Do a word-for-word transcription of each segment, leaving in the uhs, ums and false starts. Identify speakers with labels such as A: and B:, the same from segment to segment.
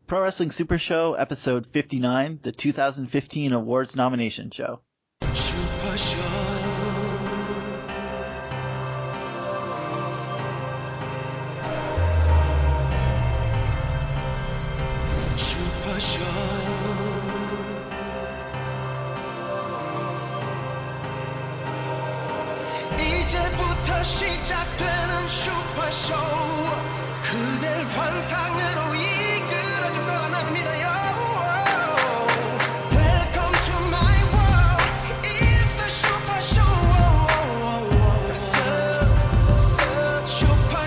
A: Pro Wrestling Super Show, episode fifty-nine, the two thousand fifteen awards nomination show.
B: Super Show. Super Show. 이제부터 시작되는 슈퍼쇼. 그댈 환상으로 이끌어줄 거라 나는 믿어요. Welcome to my world. It's the Super Show. The Super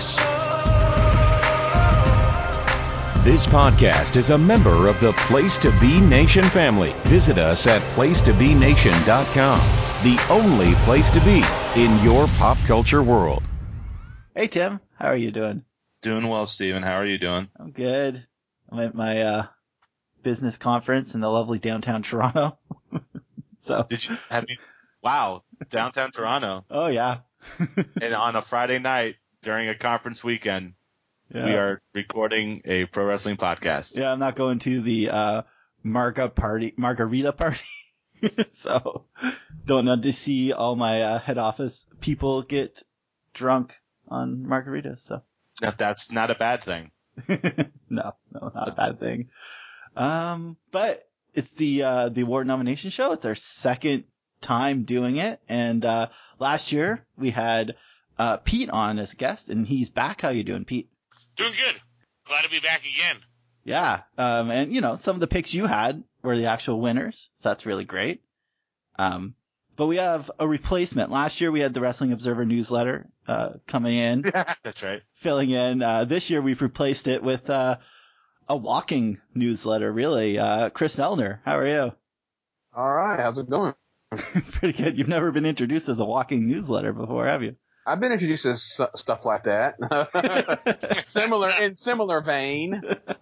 B: Show.
C: This podcast is a member of the Place to Be Nation family. Visit us at place to be nation dot com, the only place to be in your pop culture world.
A: Hey, Tim. How are you doing?
D: Doing well, Steven. How are you doing?
A: I'm good. I'm at my uh, business conference in the lovely downtown Toronto. so
D: Did you have you? Wow, downtown Toronto.
A: Oh, yeah.
D: And on a Friday night during a conference weekend,
A: yeah.
D: we are recording a pro wrestling podcast.
A: Yeah, I'm not going to the uh, marga party, margarita party. so don't need to see all my uh, head office people get drunk on margaritas. So
D: That, that's not a bad thing.
A: no, no, not a bad thing. Um, but it's the uh, the award nomination show. It's our second time doing it, and uh, last year we had uh, Pete on as a guest, and he's back. How you doing, Pete?
E: Doing good. Glad to be back again.
A: Yeah, um, and you know some of the picks you had were the actual winners, so that's really great. Um, but we have a replacement. Last year we had the Wrestling Observer newsletter uh, coming in.
D: That's right.
A: Filling in. Uh, this year we've replaced it with uh, a walking newsletter, really. Uh, Chris Nelner, how are you?
F: All right, how's it going?
A: Pretty good. You've never been introduced as a walking newsletter before, have you?
F: I've been introduced as su- stuff like that. similar in similar vein.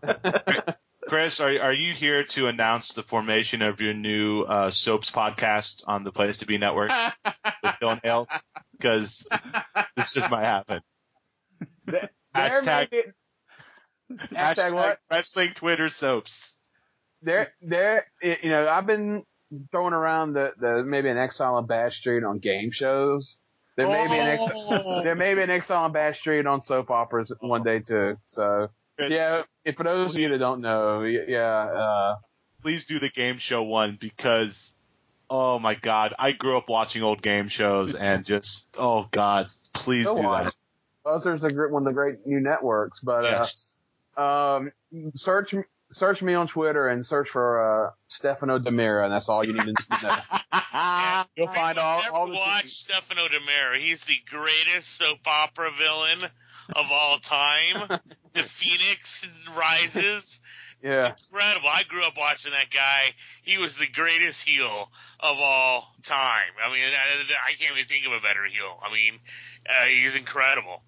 D: Chris, are are you here to announce the formation of your new uh, Soaps podcast on the Place to Be Network with Bill Hales? Because this just might happen.
F: There
D: Hashtag,
F: may be-
D: hashtag
F: hashtag what?
D: Wrestling Twitter Soaps.
F: There, there. You know, I've been throwing around the, the maybe an Exile on Bad Street on game shows. There may be an ex-
E: Oh.
F: there may be an Exile on Bad Street on soap operas one day too. So yeah, if for those of you that don't know, y- yeah. Uh,
D: Please do the game show one because, oh my God, I grew up watching old game shows and just, oh God, please
F: Go
D: do
F: on.
D: that.
F: Buzzer's a great, one of the great new networks, but
D: Yes.
F: uh, um, search search me on Twitter and search for uh, Stefano Demira, and that's all you need to know. You'll find all
E: Never
F: all the
E: watched Stefano Demira. He's the greatest soap opera villain of all time. The Phoenix Rises.
F: yeah.
E: Incredible. I grew up watching that guy. He was the greatest heel of all time. I mean, I, I can't even think of a better heel. I mean, uh, he's incredible.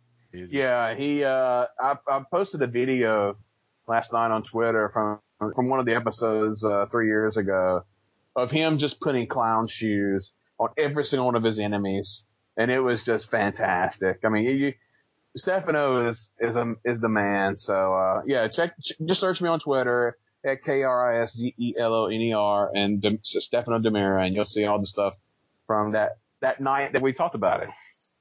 F: Yeah, he. Uh, I, I posted a video last night on Twitter from from one of the episodes uh, three years ago of him just putting clown shoes on every single one of his enemies, and it was just fantastic. I mean, you, Stefano is is a, is the man. So uh, yeah, check ch- just search me on Twitter at K R I S Z E L O N E R and De- Stefano Demira, and you'll see all the stuff from that that night that we talked about it.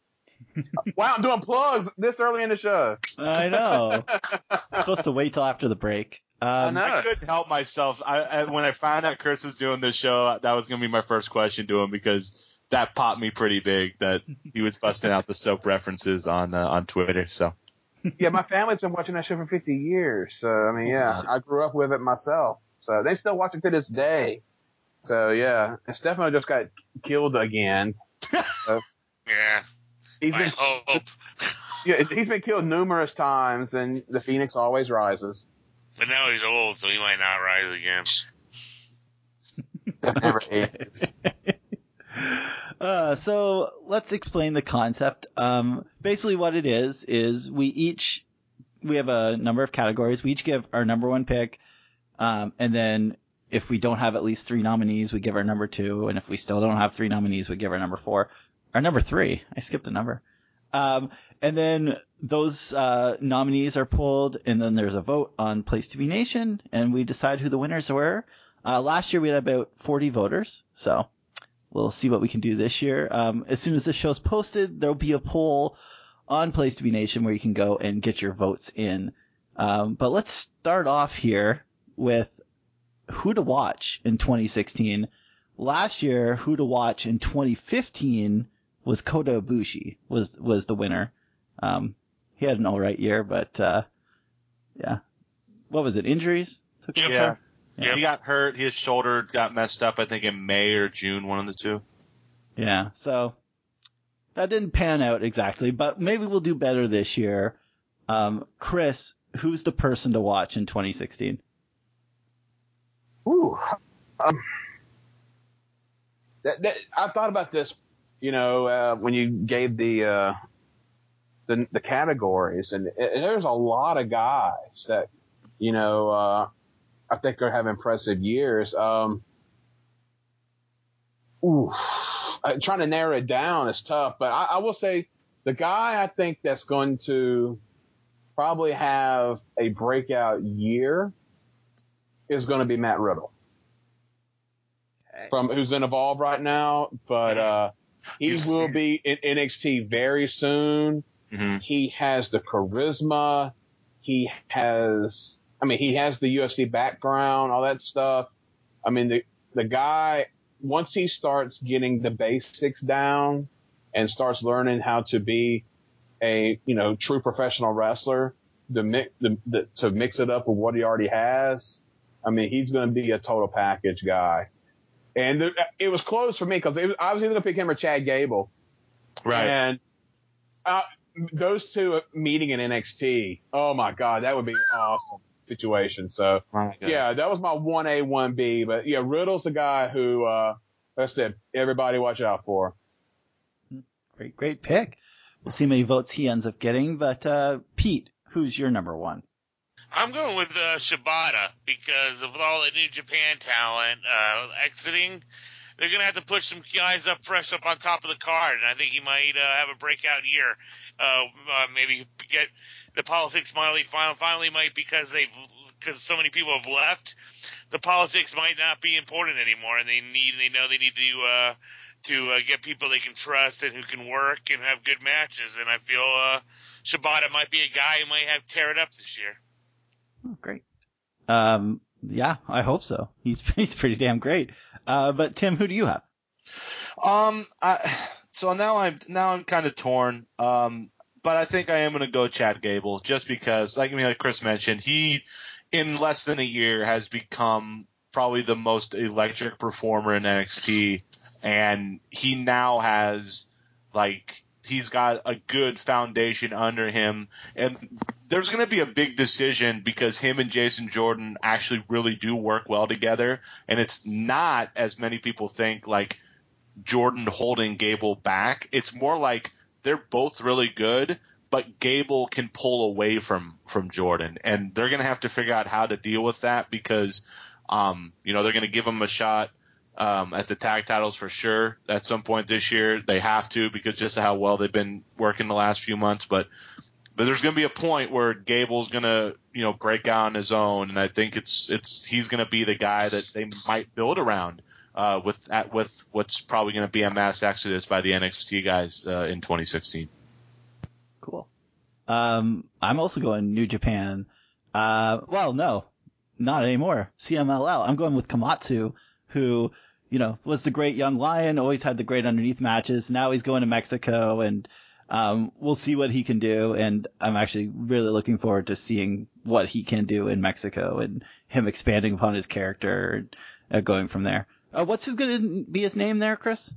F: Wow, I'm doing plugs this early in the show.
A: I know. Supposed to wait till after the break. Um,
F: I know.
D: I couldn't help myself. I, I when I found out Chris was doing this show, that was going to be my first question to him because that popped me pretty big that he was busting out the soap references on uh, on Twitter. So
F: Yeah, my family's been watching that show for fifty years. So, I mean, yeah, I grew up with it myself. So they still watch it to this day. So, yeah. And Stefano just got killed again. So
E: Yeah.
F: he's
E: I
F: been,
E: hope.
F: yeah, he's been killed numerous times, and the Phoenix always rises.
E: But now he's old, so he might not rise again.
F: That never ends.
A: Uh, so let's explain the concept. Um, basically what it is, is we each, we have a number of categories. We each give our number one pick. Um, and then if we don't have at least three nominees, we give our number two. And if we still don't have three nominees, we give our number four. Our number three. I skipped a number. Um, and then those uh, nominees are pulled, and then there's a vote on Place to Be Nation, and we decide who the winners were. Uh, last year we had about forty voters, so we'll see what we can do this year. Um, as soon as this show's posted, there'll be a poll on Place to Be Nation where you can go and get your votes in. Um, but let's start off here with who to watch in twenty sixteen. Last year, who to watch in twenty fifteen was Kota Ibushi was was the winner. Um, he had an all right year, but uh, yeah, what was it? Injuries? Took him
D: Yeah.
A: apart?
D: Yeah. He got hurt. His shoulder got messed up, I think, in May or June, one of the two.
A: Yeah, so that didn't pan out exactly, but maybe we'll do better this year. Um, Chris, who's the person to watch in twenty sixteen?
F: Ooh, um, that, that, I thought about this, you know, uh, when you gave the, uh, the the categories, and, and there's a lot of guys that, you know, uh, I think are have impressive years. Um, ooh, uh, trying to narrow it down is tough, but I, I will say the guy I think that's going to probably have a breakout year is going to be Matt Riddle. From who's in Evolve right now, but uh he
D: He's-
F: will be in N X T very soon.
D: Mm-hmm.
F: He has the charisma. He has, I mean, he has the U F C background, all that stuff. I mean, the the guy, once he starts getting the basics down and starts learning how to be a, you know, true professional wrestler, the, mi- the, the to mix it up with what he already has, I mean, he's going to be a total package guy. And th- it was close for me because I was either going to pick him or Chad Gable.
D: Right.
F: And uh, those two meeting in N X T, oh my God, that would be an awesome situation. So,
D: Oh my God.
F: yeah, that was my one A, one B. But, yeah, Riddle's the guy who, uh, like I said, everybody watch out for.
A: Great, great pick. We'll see how many votes he ends up getting. But uh, Pete, who's your number one?
E: I'm going with uh, Shibata because of all the New Japan talent uh, exiting. They're going to have to push some guys up fresh up on top of the card, and I think he might uh, have a breakout year. Uh, uh, maybe get the politics finally, finally might because they because so many people have left. The politics might not be important anymore, and they need they know they need to uh, to uh, get people they can trust and who can work and have good matches. And I feel uh, Shibata might be a guy who might have tear it up this year.
A: Oh, great. Um, yeah, I hope so. He's he's pretty damn great. Uh, but Tim, who do you have?
D: Um, I, so now I'm now I'm kind of torn. Um, but I think I am going to go Chad Gable just because, like I mean, like Chris mentioned, he in less than a year has become probably the most electric performer in N X T, and he now has like he's got a good foundation under him, and there's going to be a big decision because him and Jason Jordan actually really do work well together, and it's not as many people think like Jordan holding Gable back. It's more like they're both really good, but Gable can pull away from from Jordan, and they're going to have to figure out how to deal with that because um you know they're going to give him a shot um at the tag titles for sure at some point this year. They have to because just how well they've been working the last few months, but But there's going to be a point where Gable's going to, you know, break out on his own, and I think it's it's he's going to be the guy that they might build around uh, with at, with what's probably going to be a mass exodus by the N X T guys uh, in twenty sixteen.
A: Cool. Um, I'm also going New Japan. Uh, well, no, not anymore. C M L L. I'm going with Komatsu, who, you know, was the great young lion, always had the great underneath matches. Now he's going to Mexico, and um, we'll see what he can do. And I'm actually really looking forward to seeing what he can do in Mexico and him expanding upon his character and uh, going from there. Uh, what's his going to be his name there, Chris?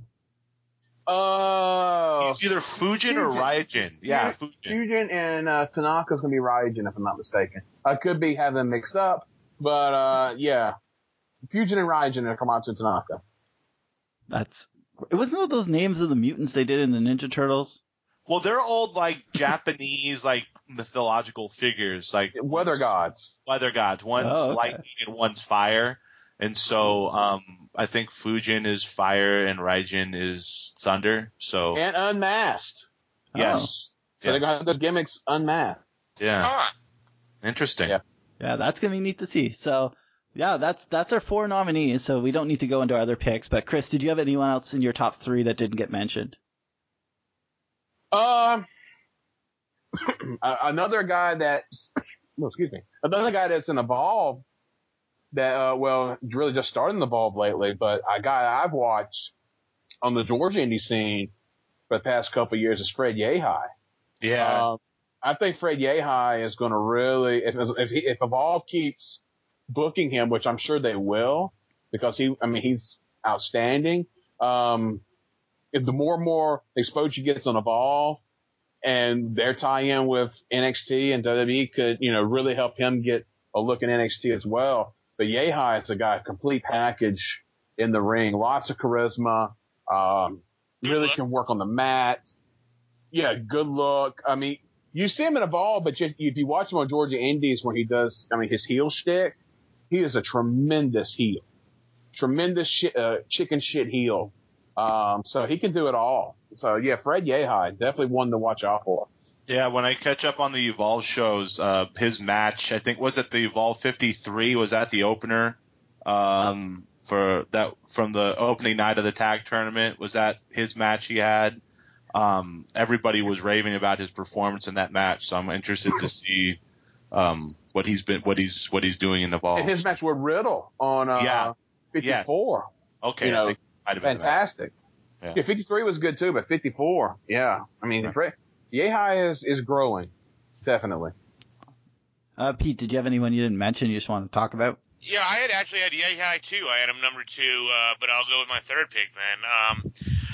F: Oh,
D: It's either Fujin or Raijin. Yeah, Fujin.
F: Fujin and uh, Tanaka's going to be Raijin, if I'm not mistaken. I could be having them mixed up, but uh, yeah. Fujin and Raijin are Komatsu and Tanaka.
A: That's it. Wasn't it those names of the mutants they did in the Ninja Turtles?
D: Well, they're old like Japanese like mythological figures, like
F: Weather gods.
D: weather gods. One's
A: Oh, okay.
D: lightning and one's fire. And so um, I think Fujin is fire and Raijin is thunder. So
F: And Unmasked.
D: Yes.
F: So they're
D: Yes.
F: gonna have those gimmicks unmasked.
D: Yeah.
E: Huh.
D: Interesting.
F: Yeah.
A: Yeah, that's gonna be neat to see. So, yeah, that's that's our four nominees. So we don't need to go into our other picks. But Chris, did you have anyone else in your top three that didn't get mentioned?
F: Um, another guy that, no, excuse me, another guy that's in Evolve that, uh, well, really just starting Evolve lately, but a guy I've watched on the Georgia indie scene for the past couple of years is Fred Yehai.
D: Yeah.
F: Um, I think Fred Yehai is going to really, if if, he, if Evolve keeps booking him, which I'm sure they will, because he, I mean, he's outstanding. Um, if the more and more exposure he gets on Evolve, and their tie-in with N X T and W W E could, you know, really help him get a look at N X T as well. But Yehai is a guy, complete package in the ring, lots of charisma, um,
E: Good
F: really
E: look.
F: can work on the mat. Yeah, good look. I mean, you see him in Evolve, but you, if you watch him on Georgia Indies where he does, I mean, his heel shtick, he is a tremendous heel. Tremendous shit, uh, chicken shit heel. Um, so he can do it all. So yeah, Fred Yehai, definitely one to watch out for.
D: Yeah, when I catch up on the Evolve shows, uh, his match, I think was at the Evolve fifty-three, was that the opener, um, for that, from the opening night of the tag tournament, was that his match he had? Um, everybody was raving about his performance in that match, so I'm interested to see, um, what he's been, what he's, what he's doing in Evolve.
F: And his match with Riddle on, uh,
D: Yeah.
F: fifty-four.
D: Okay,
F: You
D: I
F: know,
D: think it might have been the match.
F: Fantastic.
D: Yeah.
F: Yeah, fifty-three was good too, but fifty-four, yeah. I mean,
D: Right.
F: Fred, Yehai is, is growing. Definitely.
A: Uh, Pete, did you have anyone you didn't mention you just want to talk about?
E: Yeah, I had actually had Yehai too. I had him number two, uh, but I'll go with my third pick then. Um,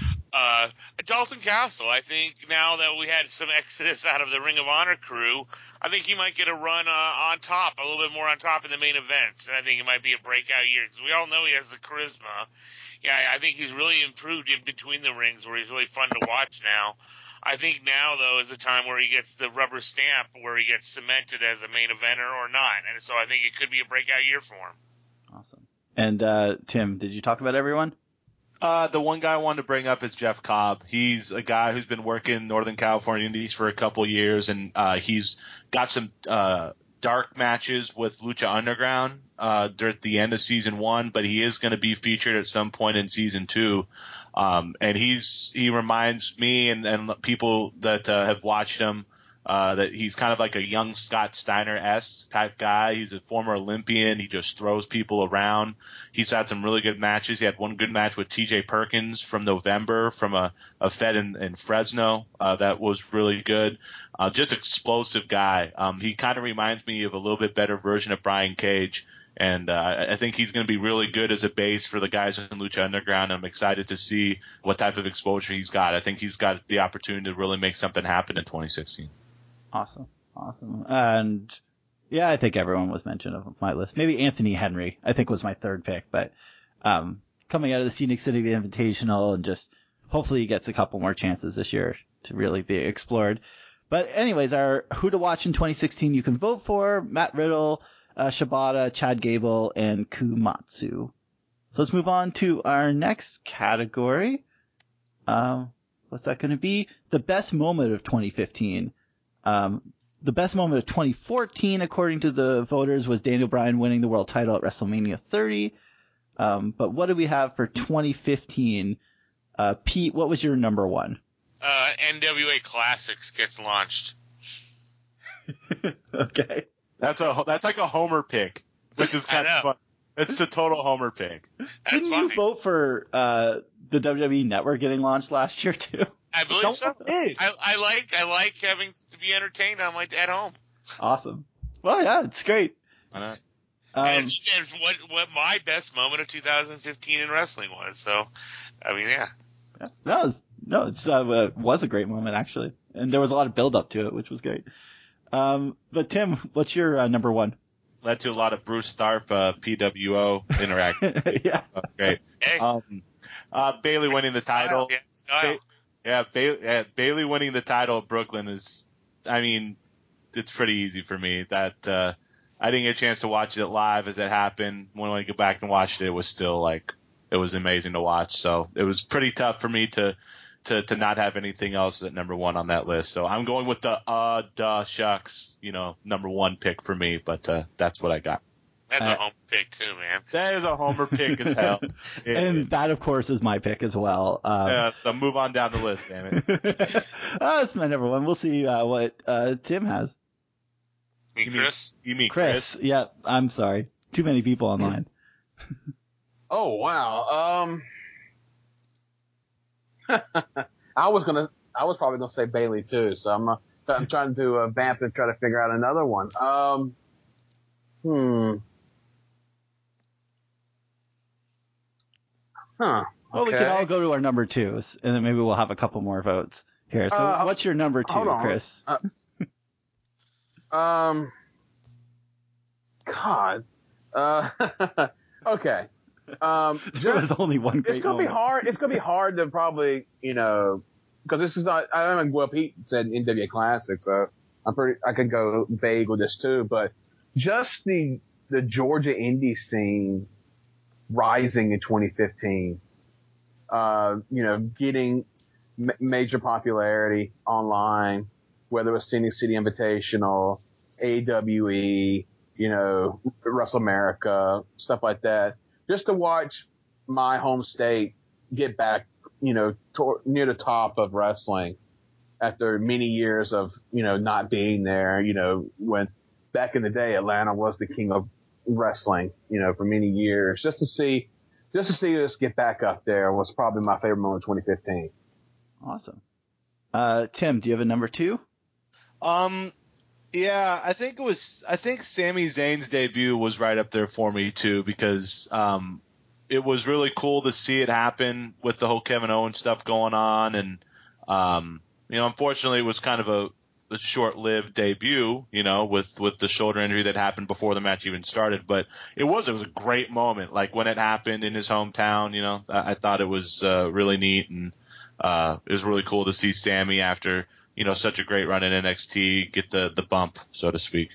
E: uh, Dalton Castle. I think now that we had some exodus out of the Ring of Honor crew, I think he might get a run uh, on top, a little bit more on top in the main events, and I think it might be a breakout year because we all know he has the charisma. Yeah, I think he's really improved in between the rings, where he's really fun to watch now. I think now, though, is the time where he gets the rubber stamp, where he gets cemented as a main eventer or not. And so I think it could be a breakout year for him.
A: Awesome. And uh, Tim, did you talk about everyone?
D: Uh, the one guy I wanted to bring up is Jeff Cobb. He's a guy who's been working Northern California Indies for a couple years, and uh, he's got some uh, dark matches with Lucha Underground uh, at the end of season one, but he is going to be featured at some point in season two. Um, and he's he reminds me and, and people that uh, have watched him uh, that he's kind of like a young Scott Steiner-esque type guy. He's a former Olympian. He just throws people around. He's had some really good matches. He had one good match with T J Perkins from November from a, a Fed in, in Fresno. Uh, that was really good. Uh, just explosive guy. Um, he kind of reminds me of a little bit better version of Brian Cage. And uh, I think he's going to be really good as a base for the guys in Lucha Underground. I'm excited to see what type of exposure he's got. I think he's got the opportunity to really make something happen in twenty sixteen.
A: Awesome. Awesome. And yeah, I think everyone was mentioned of my list. Maybe Anthony Henry, I think, was my third pick. But um, coming out of the Scenic City Invitational, and just hopefully he gets a couple more chances this year to really be explored. But anyways, our who to watch in twenty sixteen you can vote for: Matt Riddle, uh, Shibata, Chad Gable, and Kumatsu. So let's move on to our next category. Um, what's that going to be? The best moment of twenty fifteen. Um, the best moment of twenty fourteen, according to the voters, was Daniel Bryan winning the world title at WrestleMania thirty. Um, but what do we have for twenty fifteen? Uh, Pete, what was your number one?
E: Uh, N W A Classics gets launched.
A: Okay.
D: That's a that's like a homer pick, which is kind
E: I know.
D: of fun. It's the total homer pick.
E: That's
A: Didn't
E: fine.
A: you vote for uh, the W W E Network getting launched last year too?
E: I believe so.
D: did.
E: I, I like I like having to be entertained on my at home.
A: Awesome. Well, yeah, it's great.
D: Why not?
A: Um,
E: and, and what what my best moment of two thousand fifteen in wrestling was. So, I mean, yeah.
A: no, it's, no, it's uh, uh, was a great moment actually, and there was a lot of build up to it, which was great. Um, but Tim, what's your uh, number one?
D: Led to a lot of Bruce Tharp, uh, P W O interaction.
A: Yeah.
D: Oh, great.
E: Hey,
D: Um, uh, Bailey winning the
E: style,
D: title.
E: yeah, style.
D: Yeah, ba- yeah, Bailey winning the title at Brooklyn is, I mean, it's pretty easy for me. That uh, I didn't get a chance to watch it live as it happened. When I go back and watched it, it was still like it was amazing to watch. So it was pretty tough for me to to to not have anything else at number one on that list. So I'm going with the uh duh shucks, you know, number one pick for me. But uh, that's what I got.
E: That's
A: Uh,
E: a home pick too, man.
D: That is a homer pick as hell. It-
A: And that, of course, is my pick as well. Um,
D: uh, so move on down the list, damn it.
A: oh, that's my number one. We'll see uh, what uh, Tim has.
E: Me,
D: You mean-
E: Chris.
D: You mean
A: Chris.
D: Chris?
A: Yeah, I'm sorry. Too many people online.
F: Oh wow. Um, I was gonna, I was probably gonna say Bailey too. So I'm, uh, I'm trying to uh, vamp and try to figure out another one. Um, hmm. Huh.
A: Well, we
F: Okay.
A: can all go to our number twos, and then maybe we'll have a couple more votes here. So,
F: Uh,
A: what's your number two,
F: hold on.
A: Chris?
F: Uh, um. God. Uh. Okay. Um.
A: There was
F: Just,
A: only one great
F: it's gonna be
A: moment.
F: hard. It's gonna be hard to probably, you know, because this is not. I mean, well, Pete said N W A Classic, so I'm pretty. I could go vague with this too, but just the the Georgia indie scene rising in twenty fifteen. Uh, you know, getting ma- major popularity online, whether it was Scenic City Invitational, A W E, you know, Wrestle America, stuff like that. Just to watch my home state get back, you know, tor- near the top of wrestling after many years of, you know, not being there, you know, when back in the day, Atlanta was the king of wrestling, you know, for many years. Just to see, just to see us get back up there was probably my favorite moment of twenty fifteen.
A: Awesome. Uh, Tim, do you have a number two?
D: Um, yeah, I think it was. I think Sami Zayn's debut was right up there for me too, because um, it was really cool to see it happen with the whole Kevin Owens stuff going on, and um, you know, unfortunately, it was kind of a, a short-lived debut, you know, with with the shoulder injury that happened before the match even started. But it was it was a great moment, like when it happened in his hometown. You know, I, I thought it was uh, really neat, and uh, it was really cool to see Sammy after, you know, such a great run in N X T get the the bump, so to speak.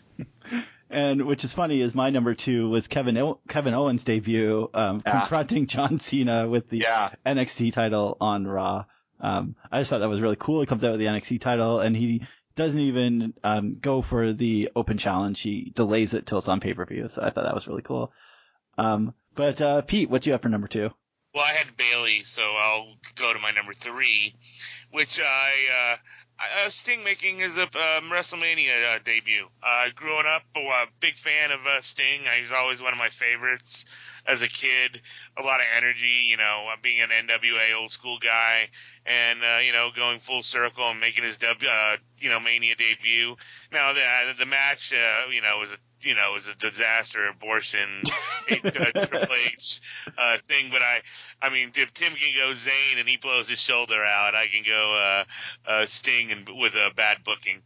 A: And which is funny is my number two was Kevin o- Kevin Owens' debut, um,
D: Yeah.
A: confronting John Cena with the
D: Yeah.
A: N X T title on Raw. Um, I just thought that was really cool. He comes out with the N X T title, and he doesn't even um, go for the open challenge. He delays it till it's on pay per view. So I thought that was really cool. Um, but uh, Pete, what do you have for number two?
E: Well, I had Bailey, so I'll go to my number three, which I, uh, I uh, Sting making his uh, um, WrestleMania uh, debut. Uh, growing up, a uh, big fan of uh, Sting. He was always one of my favorites as a kid. A lot of energy, you know, uh, being an N W A old school guy, and uh, you know, going full circle and making his w, uh, you know Mania debut. Now the the match, uh, you know, was a you know, was a disaster, abortion, uh, Triple H uh, thing. But I, I mean, if Tim can go Zayn and he blows his shoulder out, I can go uh, uh, Sting and with a bad booking.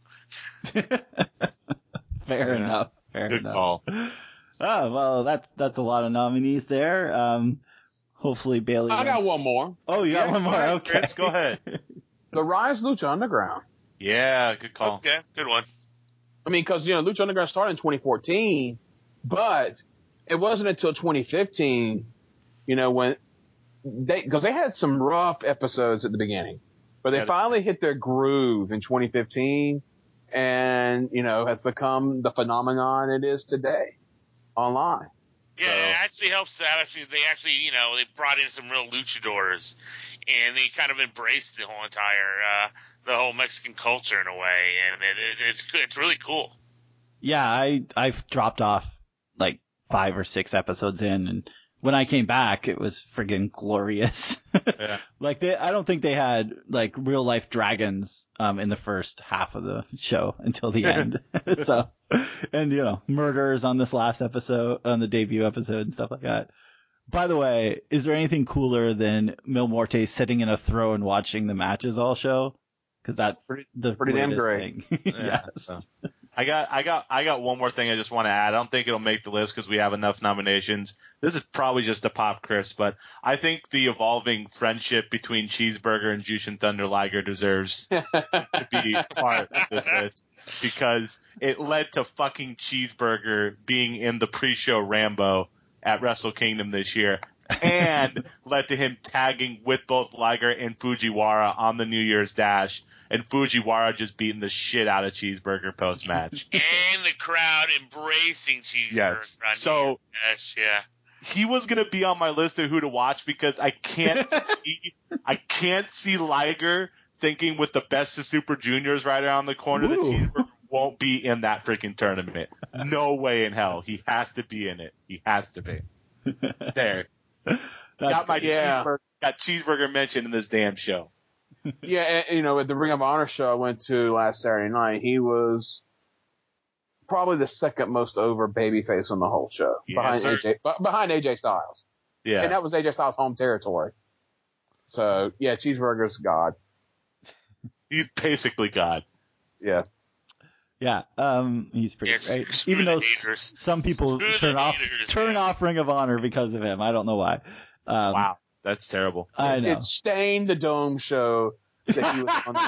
A: Fair
D: Yeah.
A: enough. Fair
D: Good
A: enough.
D: call.
A: Oh, well, that's that's a lot of nominees there. Um, hopefully Bailey.
F: I got
A: wins.
F: one more.
A: Oh, you got
D: Yeah,
A: one
D: go
A: more.
D: ahead,
A: Okay,
D: Chris, go ahead.
F: The Rise of Lucha Underground.
D: Yeah, good call.
E: Okay, good one.
F: I mean, because, you know, Lucha Underground started in twenty fourteen, but it wasn't until twenty fifteen, you know, when they, because they had some rough episodes at the beginning, but they
D: Yeah.
F: finally hit their groove in twenty fifteen and, you know, has become the phenomenon it is today online.
E: Yeah,
F: So-
E: it actually helps that actually they actually, you know, they brought in some real luchadors, and they kind of embraced the whole entire, uh, the whole Mexican culture in a way, and it, it, it's it's really cool.
A: Yeah, I I've dropped off like five or six episodes in, and when I came back, it was friggin' glorious.
D: Yeah.
A: Like they, I don't think they had like real life dragons um in the first half of the show until the end. So, and you know, murders on this last episode, on the debut episode, and stuff like that. By the way, is there anything cooler than Mil Morte sitting in a throne watching the matches all show? Because that's
F: Pretty-
A: the
F: pretty damn
A: greatest thing.
D: Yeah,
A: Yes.
D: so. I got, I got, I got one more thing I just want to add. I don't think it'll make the list because we have enough nominations. This is probably just a pop, Chris, but I think the evolving friendship between Cheeseburger and Jushin Thunder Liger deserves to be part of this list because it led to fucking Cheeseburger being in the pre-show Rambo at Wrestle Kingdom this year. and led to him tagging with both Liger and Fujiwara on the New Year's Dash, and Fujiwara just beating the shit out of Cheeseburger post match.
E: And the crowd embracing Cheeseburger.
D: Yes.
E: on
D: So-
E: New Year's Dash, yeah.
D: He was gonna be on my list of who to watch because I can't see I can't see Liger thinking with the best of Super Juniors right around the corner that
A: Ooh.
D: Cheeseburger won't be in that freaking tournament. No way in hell. He has to be in it. He has to be. There.
A: That's
D: got my
A: great.
F: Yeah.
D: cheeseburger got cheeseburger mentioned in this damn show.
F: Yeah, and, you know, at the Ring of Honor show I went to last Saturday night, he was probably the second most over babyface on the whole show,
D: Yes,
F: behind
D: sir.
F: A J, be- behind A J Styles,
D: Yeah.
F: and that was A J Styles' home territory. So yeah, Cheeseburger's God.
D: He's basically God.
F: Yeah,
A: Yeah, um, he's pretty
E: Yes,
A: great.
E: screw
A: Even
E: the
A: though s-
E: haters.
A: some people
E: Screw the
A: turn off
E: haters,
A: turn
E: man.
A: off Ring of Honor because of him. I don't know why. Um,
D: Wow. That's terrible.
A: I know.
F: it stained the Dome show that he was on the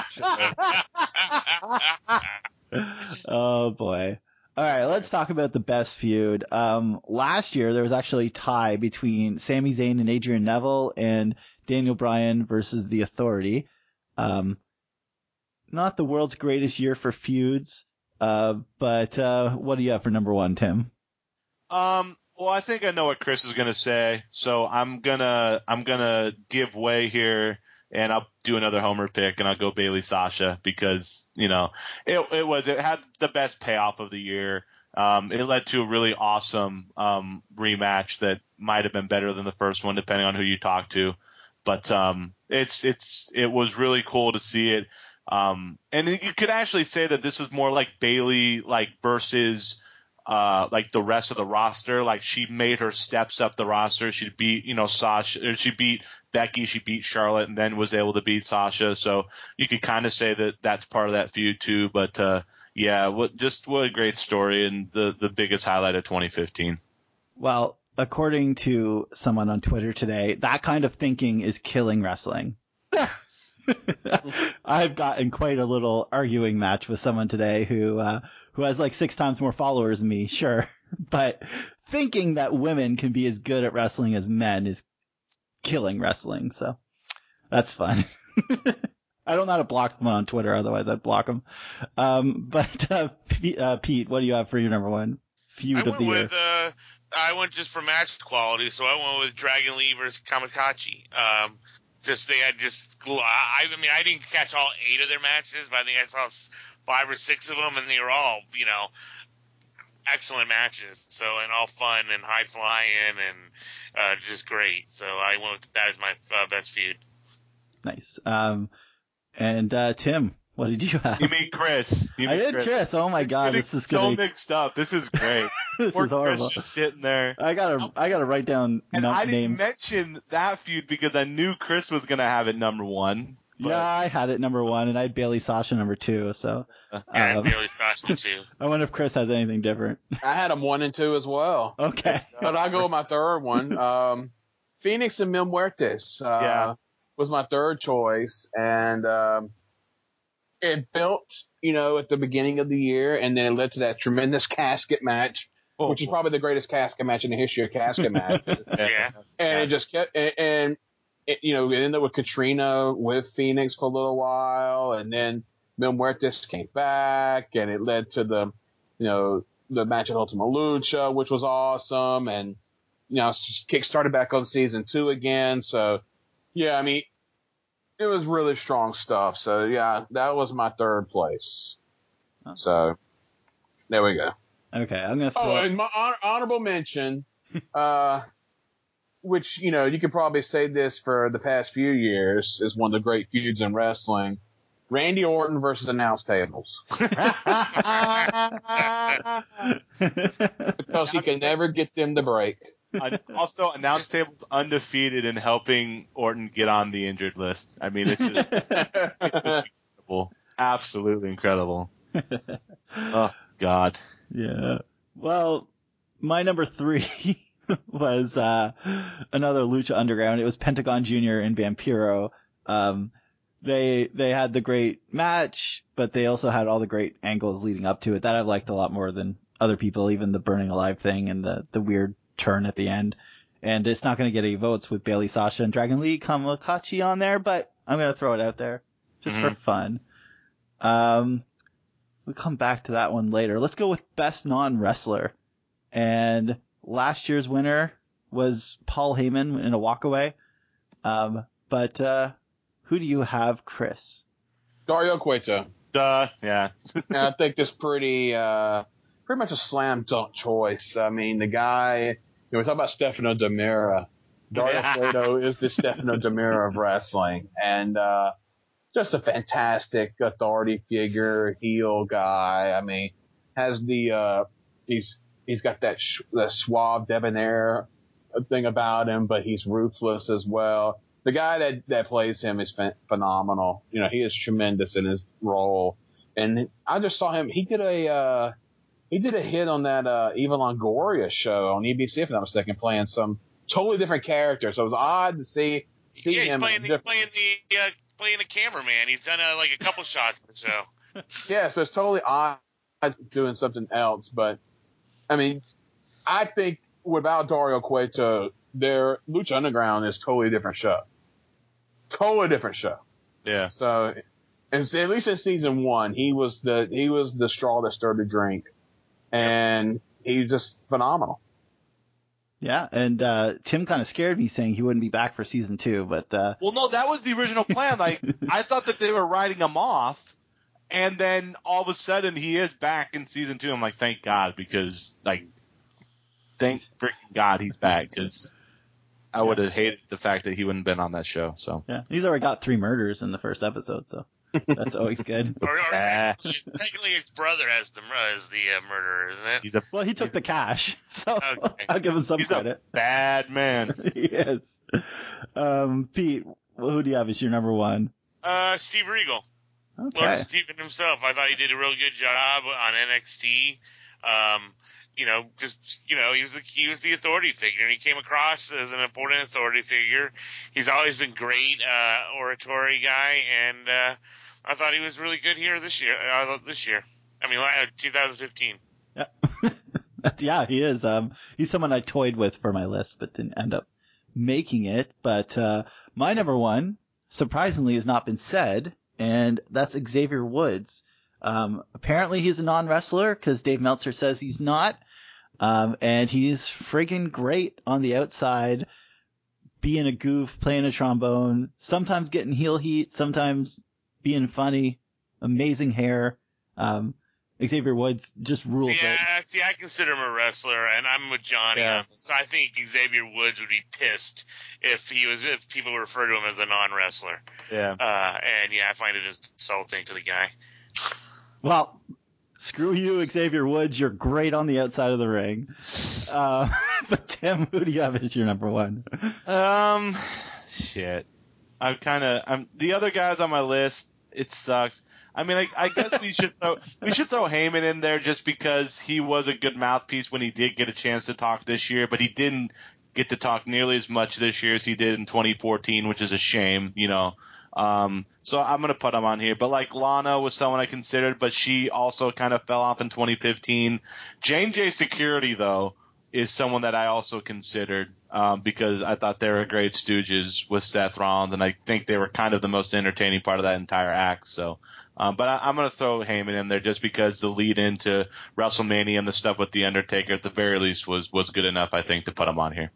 F: show.
A: Oh boy. All right, let's talk about the best feud. Um, last year there was actually a tie between Sami Zayn and Adrian Neville and Daniel Bryan versus The Authority. Um, not the world's greatest year for feuds, uh, but uh, what do you have for number one, Tim?
D: Um, well, I think I know what Chris is gonna say, so I'm gonna I'm gonna give way here, and I'll do another homer pick, and I'll go Bailey Sasha because you know it it was it had the best payoff of the year. Um, it led to a really awesome um rematch that might have been better than the first one, depending on who you talk to. But um, it's it's it was really cool to see it. Um, and you could actually say that this was more like Bailey like versus. Uh, like the rest of the roster, like she made her steps up the roster. She beat, you know, Sasha, or she beat Becky, she beat Charlotte, and then was able to beat Sasha. So you could kind of say that that's part of that feud too. But uh, yeah, what just what a great story and the the biggest highlight of twenty fifteen.
A: Well, according to someone on Twitter today, that kind of thinking is killing wrestling. I've gotten quite a little arguing match with someone today who uh, who has like six times more followers than me, sure. But thinking that women can be as good at wrestling as men is killing wrestling, so that's fun. I don't know how to block someone on Twitter, otherwise I'd block them. Um, but uh, P- uh, Pete, what do you have for your number one feud
E: I
A: of
E: went
A: the year?
E: with uh, I went just for match quality, so I went with Dragon Lee versus Kamikaze. Um, just they had just I, I mean I didn't catch all eight of their matches, but I think I saw s- five or six of them, and they were all you know excellent matches. So and all fun and high flying and uh, just great. So I went with that as my uh, best feud.
A: Nice. Um, and uh, Tim, what did you have?
D: You mean Chris? You
A: I
D: mean
A: did Chris. Oh my god,
D: Getting
A: this is
D: so
A: gonna be,
D: mixed up. This is great.
A: this
D: Poor
A: is horrible.
D: Chris just sitting there.
A: I gotta I gotta write down
D: And
A: num-
D: I didn't
A: names.
D: mention that feud because I knew Chris was going to have it number one. But
A: Yeah, I had it number one, and I had Bailey Sasha number two. So
E: Yeah,
A: um,
E: Bailey Sasha too.
A: I wonder if Chris has anything different.
F: I had him one and two as well,
A: Okay.
F: but I'll go with my third one. Um, Phoenix and Mil Muertes uh,
D: Yeah.
F: was my third choice, and um, it built, you know, at the beginning of the year, and then it led to that tremendous casket match,
D: Oh,
F: which is probably the greatest casket match in the history of casket matches.
E: Yeah.
F: And it just kept, and, and it, you know, it ended up with Katrina with Phoenix for a little while, and then Mil Muertes came back, and it led to the, you know, the match at Ultima Lucha, which was awesome, and, you know, kick started back on season two again, so, yeah, I mean, it was really strong stuff, so, yeah, that was my third place. So, there we go.
A: Okay, I'm gonna throw.
F: Oh, and my honor- honorable mention, uh, which, you know, you could probably say this for the past few years, is one of the great feuds in wrestling. Randy Orton versus Announce Tables. Because he can never get them to break.
D: Uh, also, announce table's undefeated in helping Orton get on the injured list. I mean, it's just, it's just incredible. Absolutely incredible. Oh, God.
A: Yeah. Well, my number three was uh, another Lucha Underground. It was Pentagon Junior and Vampiro. Um, they they had the great match, but they also had all the great angles leading up to it that I've liked a lot more than other people, even the Burning Alive thing and the, the weird turn at the end. And it's not going to get any votes with Bailey, Sasha, and Dragon Lee Kamikachi on there, but I'm going to throw it out there just
D: Mhm.
A: for fun. Um, we'll come back to that one later. Let's go with best non-wrestler. And last year's winner was Paul Heyman in a walkaway. Um, but uh, who do you have, Chris?
F: Dario Cueto.
D: Uh, yeah.
F: And I think this pretty, uh, pretty much a slam dunk choice. I mean, the guy, you know, we're talking about Stefano Demira. Dario Cueto is the Stefano Demira of wrestling. And, uh, just a fantastic authority figure, heel guy. I mean, has the, uh, he's, he's got that, sh- that suave, debonair thing about him, but he's ruthless as well. The guy that, that plays him is ph- phenomenal. You know, he is tremendous in his role. And I just saw him, he did a, uh, he did a hit on that, uh, Eva Longoria show on E B C, if I'm not mistaken, playing some totally different character. So it was odd to see, see
E: yeah, he's
F: him.
E: playing the,
F: diff-
E: playing the uh, playing the cameraman. He's done uh, like a couple shots in the show.
F: Yeah, so it's totally odd doing something else. But, I mean, I think without Dario Cueto, their Lucha Underground is totally different show. Totally different show.
D: Yeah.
F: So, and so at least in season one, he was the he was the straw that stirred the drink, and he's just phenomenal.
A: Yeah, and uh, Tim kind of scared me saying he wouldn't be back for season two, but uh,
D: Well, no, that was the original plan. Like, I thought that they were writing him off, and then all of a sudden he is back in season two. I'm like, thank God, because, like, thank freaking God he's back, because I would have hated the fact that he wouldn't have been on that show. So
A: yeah, he's already got three murders in the first episode, so that's always good.
E: Or, or
D: Ah.
E: technically, technically his brother has the as the uh, murderer, isn't it?
D: he's a
A: Well, he took the cash, so
E: Okay.
A: I'll give him some
D: he's
A: credit.
D: a bad man.
A: Yes. Um, Pete, who do you have as your number one?
E: Uh, Steve Regal.
A: Okay.
E: Lord Steven himself. I thought he did a real good job on N X T. Um, you know, just, you know, he was the, he was the authority figure, and he came across as an important authority figure. He's always been great, uh, oratory guy, and, uh, I thought he was really good here this year, uh, this year. I mean, twenty fifteen.
A: Yeah. Yeah, he is. Um, he's someone I toyed with for my list, but didn't end up making it. But, uh, my number one, surprisingly, has not been said, and that's Xavier Woods. Um, apparently he's a non-wrestler because Dave Meltzer says he's not. Um, and he's friggin' great on the outside, being a goof, playing a trombone, sometimes getting heel heat, sometimes being funny, amazing hair. Um, Xavier Woods just rules
E: See,
A: it.
E: I, see, I consider him a wrestler, and I'm with Johnny
D: Yeah.
E: on this. So I think Xavier Woods would be pissed if he was if people refer to him as a non-wrestler.
D: Yeah.
E: Uh, and yeah, I find it insulting to the guy.
A: Well, screw you, Xavier Woods. You're great on the outside of the ring. Uh, but Tim, who do you have as your number one?
D: Um, shit. I'm kind of. I'm the other guys on my list. It sucks. I mean, I, I guess we should throw we should throw Heyman in there just because he was a good mouthpiece when he did get a chance to talk this year, but he didn't get to talk nearly as much this year as he did in twenty fourteen, which is a shame, you know. Um, so I'm gonna put him on here. But like Lana was someone I considered, but she also kind of fell off in twenty fifteen. Jane J Security though is someone that I also considered um, because I thought they were great stooges with Seth Rollins, and I think they were kind of the most entertaining part of that entire act. So, um, but I, I'm going to throw Heyman in there just because the lead into WrestleMania and the stuff with The Undertaker at the very least was, was good enough, I think, to put him on here.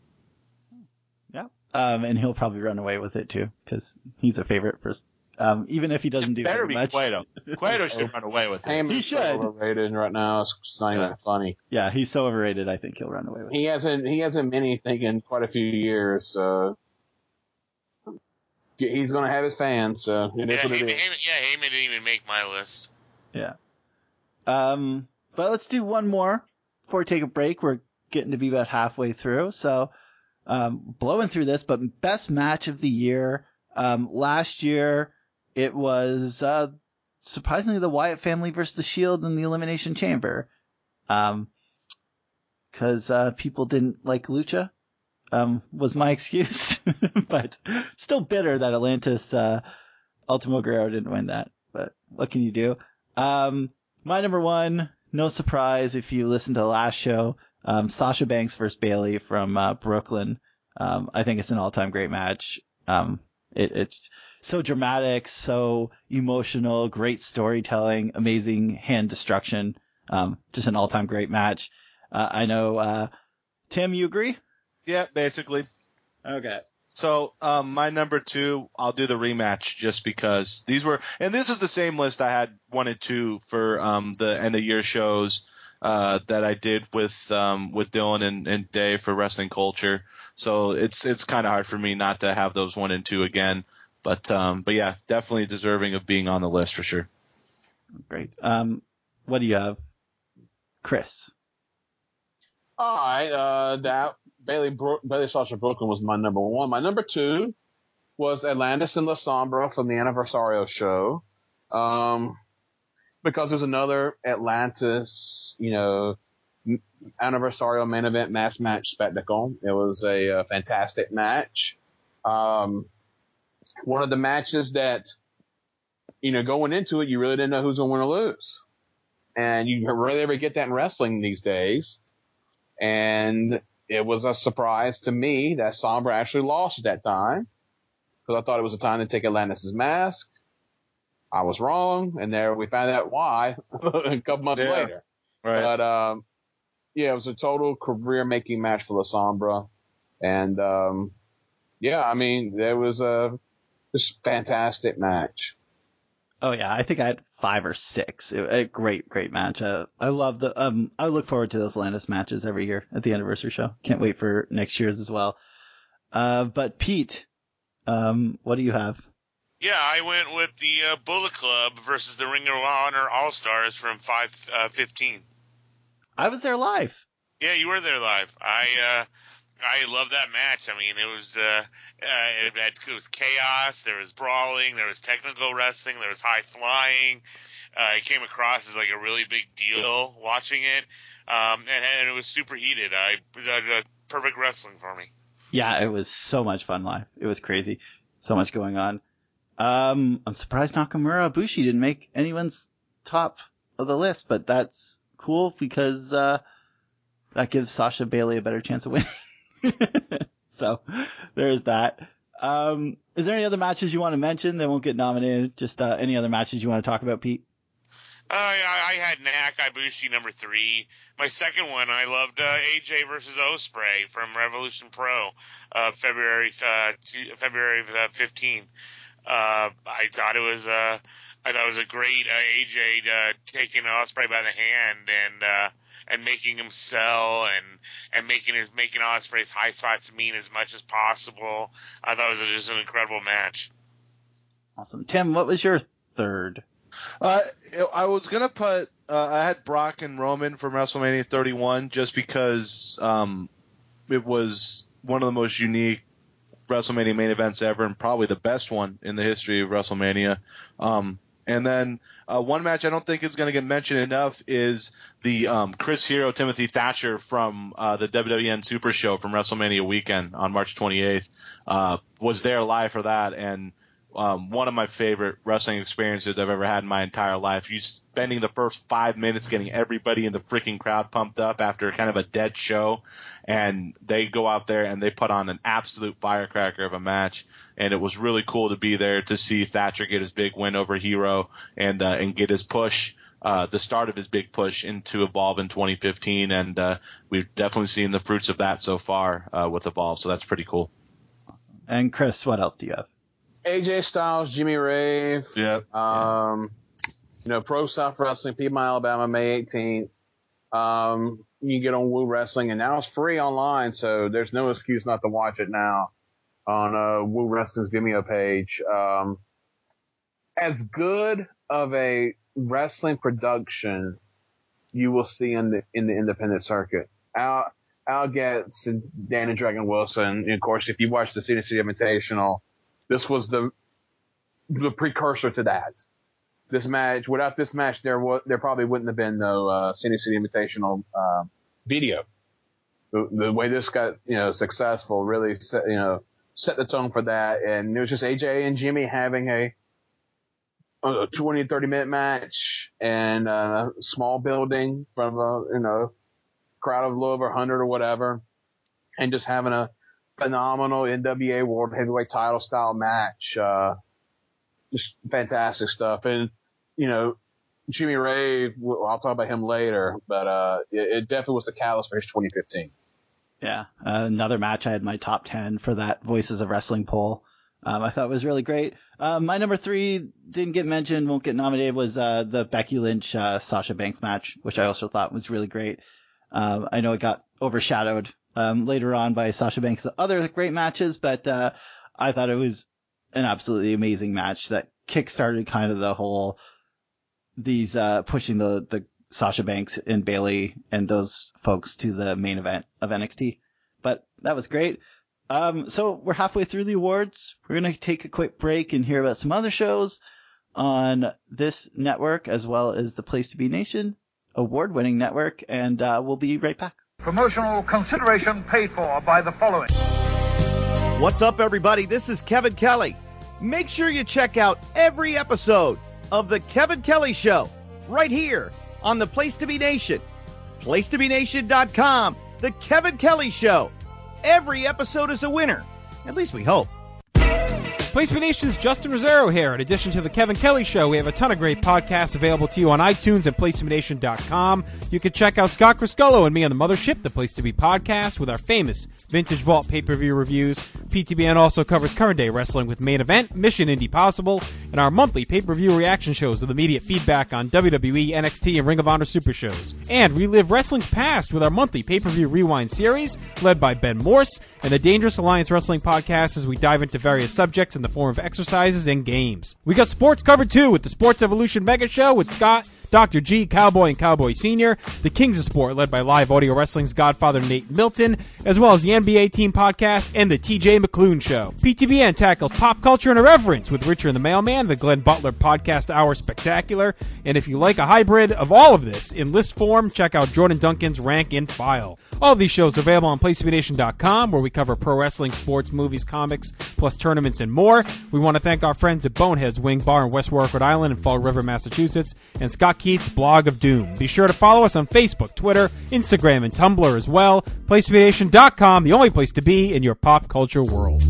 A: Yeah. Um, and he'll probably run away with it too, because he's a favorite for, um, even if he doesn't do
D: It better
A: very
D: be
A: much.
D: Cueto. Cueto should run away with it.
F: Heyman's
A: He
F: so
A: should.
F: overrated right now. It's it's not even
D: Yeah.
F: funny.
A: Yeah, he's so overrated. I think he'll run away with it.
F: He hasn't he hasn't been anything in quite a few years. So he's going to have his fans. So it is
E: Yeah,
F: what it
E: Heyman,
F: is.
E: Heyman, yeah, Heyman didn't even make my list.
A: Yeah. Um, but let's do one more before we take a break. We're getting to be about halfway through, so um, blowing through this. But best match of the year. Um, last year it was uh, surprisingly the Wyatt family versus the Shield in the Elimination Chamber. Um, because uh, people didn't like Lucha. Um, was my excuse, but still bitter that Atlantis uh, Ultimo Guerrero didn't win that. But what can you do? Um, my number one, no surprise if you listened to the last show, um, Sasha Banks versus Bailey from uh, Brooklyn. Um, I think it's an all-time great match. Um, it, it's so dramatic, so emotional, great storytelling, amazing hand destruction. Um, just an all-time great match. Uh, I know, uh, Tim, you agree?
D: Yeah, basically.
A: Okay.
D: So um, my number two, I'll do the rematch just because these were, and this is the same list I had one and two for um, the end of year shows uh, that I did with um, with Dylan and, and Dave for Wrestling Culture. So it's it's kind of hard for me not to have those one and two again. But um, but yeah, definitely deserving of being on the list for sure.
A: Great. Um, what do you have, Chris?
F: All right, uh, that Bailey Bro- Bailey Sasha Brooklyn was my number one. My number two was Atlantis and La Sombra from the Anniversario show, um, because there's another Atlantis, you know, Anniversario main event mass match spectacle. It was a, uh fantastic match. Um, one of the matches that, you know, going into it, you really didn't know who's going to win or lose, and you rarely ever get that in wrestling these days. And it was a surprise to me that Sombra actually lost at that time, because I thought it was a time to take Atlantis' mask. I was wrong, and there we found out why a couple months
D: Yeah,
F: later.
D: Right.
F: But um, yeah, it was a total career-making match for La Sombra, and um, yeah, I mean, there was a just fantastic match.
A: Oh yeah, I think I had five or six. It, a great, great match. Uh, I love the. Um, I look forward to those Atlantis matches every year at the anniversary show. Can't wait for next year's as well. Uh, but Pete, um, what do you have?
E: Yeah, I went with the uh, Bullet Club versus the Ring of Honor All Stars from five fifteen.
A: I was there live.
E: Yeah, you were there live. I uh, I love that match. I mean, it was uh, uh, it, had, it was chaos. There was brawling. There was technical wrestling. There was high flying. Uh, it came across as like a really big deal watching it, um, and, and it was super heated. I uh, perfect wrestling for me.
A: Yeah, it was so much fun live. It was crazy. So much going on. Um, I'm surprised Nakamura Ibushi didn't make anyone's top of the list, but that's cool because uh, that gives Sasha Bailey a better chance of winning. So there's that. Um, is there any other matches you want to mention that won't get nominated? Just uh, any other matches you want to talk about, Pete?
E: Uh, I, I had Nak Ibushi number three. My second one, I loved uh, A J versus Ospreay from Revolution Pro, uh, February uh, two, February fifteenth. Uh, I thought it was uh, I thought it was a great uh, A J uh, taking Ospreay by the hand and uh, and making him sell and and making his making Ospreay's high spots mean as much as possible. I thought it was just an incredible match.
A: Awesome. Tim, what was your third?
D: Uh, I was gonna put uh, I had Brock and Roman from WrestleMania thirty-one just because um, it was one of the most unique WrestleMania main events ever, and probably the best one in the history of WrestleMania. Um, and then uh, one match I don't think is going to get mentioned enough is the um, Chris Hero Timothy Thatcher from uh, the W W N Super Show from WrestleMania weekend on March twenty-eighth. Uh, was there live for that, and um, one of my favorite wrestling experiences I've ever had in my entire life. You spending the first five minutes getting everybody in the freaking crowd pumped up after kind of a dead show, and they go out there and they put on an absolute firecracker of a match. And it was really cool to be there to see Thatcher get his big win over Hero and uh, and get his push, uh, the start of his big push into Evolve in twenty fifteen. And uh, we've definitely seen the fruits of that so far uh, with Evolve, so that's pretty cool.
A: And Chris, what else do you have?
F: A J Styles, Jimmy Rave.
D: Yeah.
F: Um, you know, Pro South Wrestling, Piedmont, Alabama, May eighteenth. Um, you can get on Woo Wrestling, and now it's free online, so there's no excuse not to watch it now on uh, Woo Wrestling's Vimeo page. Um, as good of a wrestling production you will see in the in the independent circuit. Al, Al Getz and Danny Dragon Wilson. And of course, if you watch the City City Invitational, this was the the precursor to that. This match, without this match, there was there probably wouldn't have been no uh, City City Invitational uh, video. The, the way this got you know successful really set, you know set the tone for that, and it was just A J and Jimmy having a a twenty, thirty minute match and a small building from a, you know, crowd of a little over a hundred or whatever. And just having a, phenomenal N W A World Heavyweight Title style match. Uh, just fantastic stuff. And, you know, Jimmy Rave, I'll talk about him later, but uh, it, it definitely was the catalyst for his twenty fifteen.
A: Yeah, uh, another match I had my top ten for that Voices of Wrestling poll. Um, I thought it was really great. Uh, my number three didn't get mentioned, won't get nominated, was uh, the Becky Lynch uh, Sasha Banks match, which I also thought was really great. Um, I know it got overshadowed um, later on by Sasha Banks' other great matches, but uh, I thought it was an absolutely amazing match that kickstarted kind of the whole these uh, pushing the the Sasha Banks and Bayley and those folks to the main event of N X T. But that was great. Um, so we're halfway through the awards. We're going to take a quick break and hear about some other shows on this network, as well as the Place to Be Nation award-winning network, and uh, we'll be right back.
G: Promotional consideration paid for by the following.
H: What's up, everybody? This is Kevin Kelly. Make sure you check out every episode of The Kevin Kelly Show right here on the Place to Be Nation. place to be nation dot com. The Kevin Kelly Show. Every episode is a winner. At least we hope.
I: Place to Be Nation's Justin Rosero here. In addition to the Kevin Kelly Show, we have a ton of great podcasts available to you on iTunes and place to be nation dot com. You can check out Scott Criscullo and me on the Mothership, the Place to Be podcast, with our famous Vintage Vault pay-per-view reviews. P T B N also covers current day wrestling with Main Event, Mission Indie Possible, and our monthly pay-per-view reaction shows with immediate feedback on W W E, N X T, and Ring of Honor Super Shows. And relive wrestling's past with our monthly pay-per-view rewind series, led by Ben Morse, and the Dangerous Alliance Wrestling podcast as we dive into various subjects in the form of exercises and games. We got sports covered too with the Sports Evolution Mega Show with Scott, Doctor G, Cowboy, and Cowboy Senior, the Kings of Sport led by Live Audio Wrestling's Godfather Nate Milton, as well as the N B A Team Podcast and the T J McClune Show. P T B N tackles pop culture and irreverence with Richard and the Mailman, the Glenn Butler Podcast Hour Spectacular, and if you like a hybrid of all of this in list form, check out Jordan Duncan's Rank and File. All of these shows are available on place to be nation dot com, where we cover pro wrestling, sports, movies, comics, plus tournaments and more. We want to thank our friends at Boneheads Wing Bar in West Warwick, Rhode Island, and Fall River, Massachusetts, and Scott Keith's Blog of Doom. Be sure to follow us on Facebook, Twitter, Instagram, and Tumblr as well. place to be nation dot com, the only place to be in your pop culture world.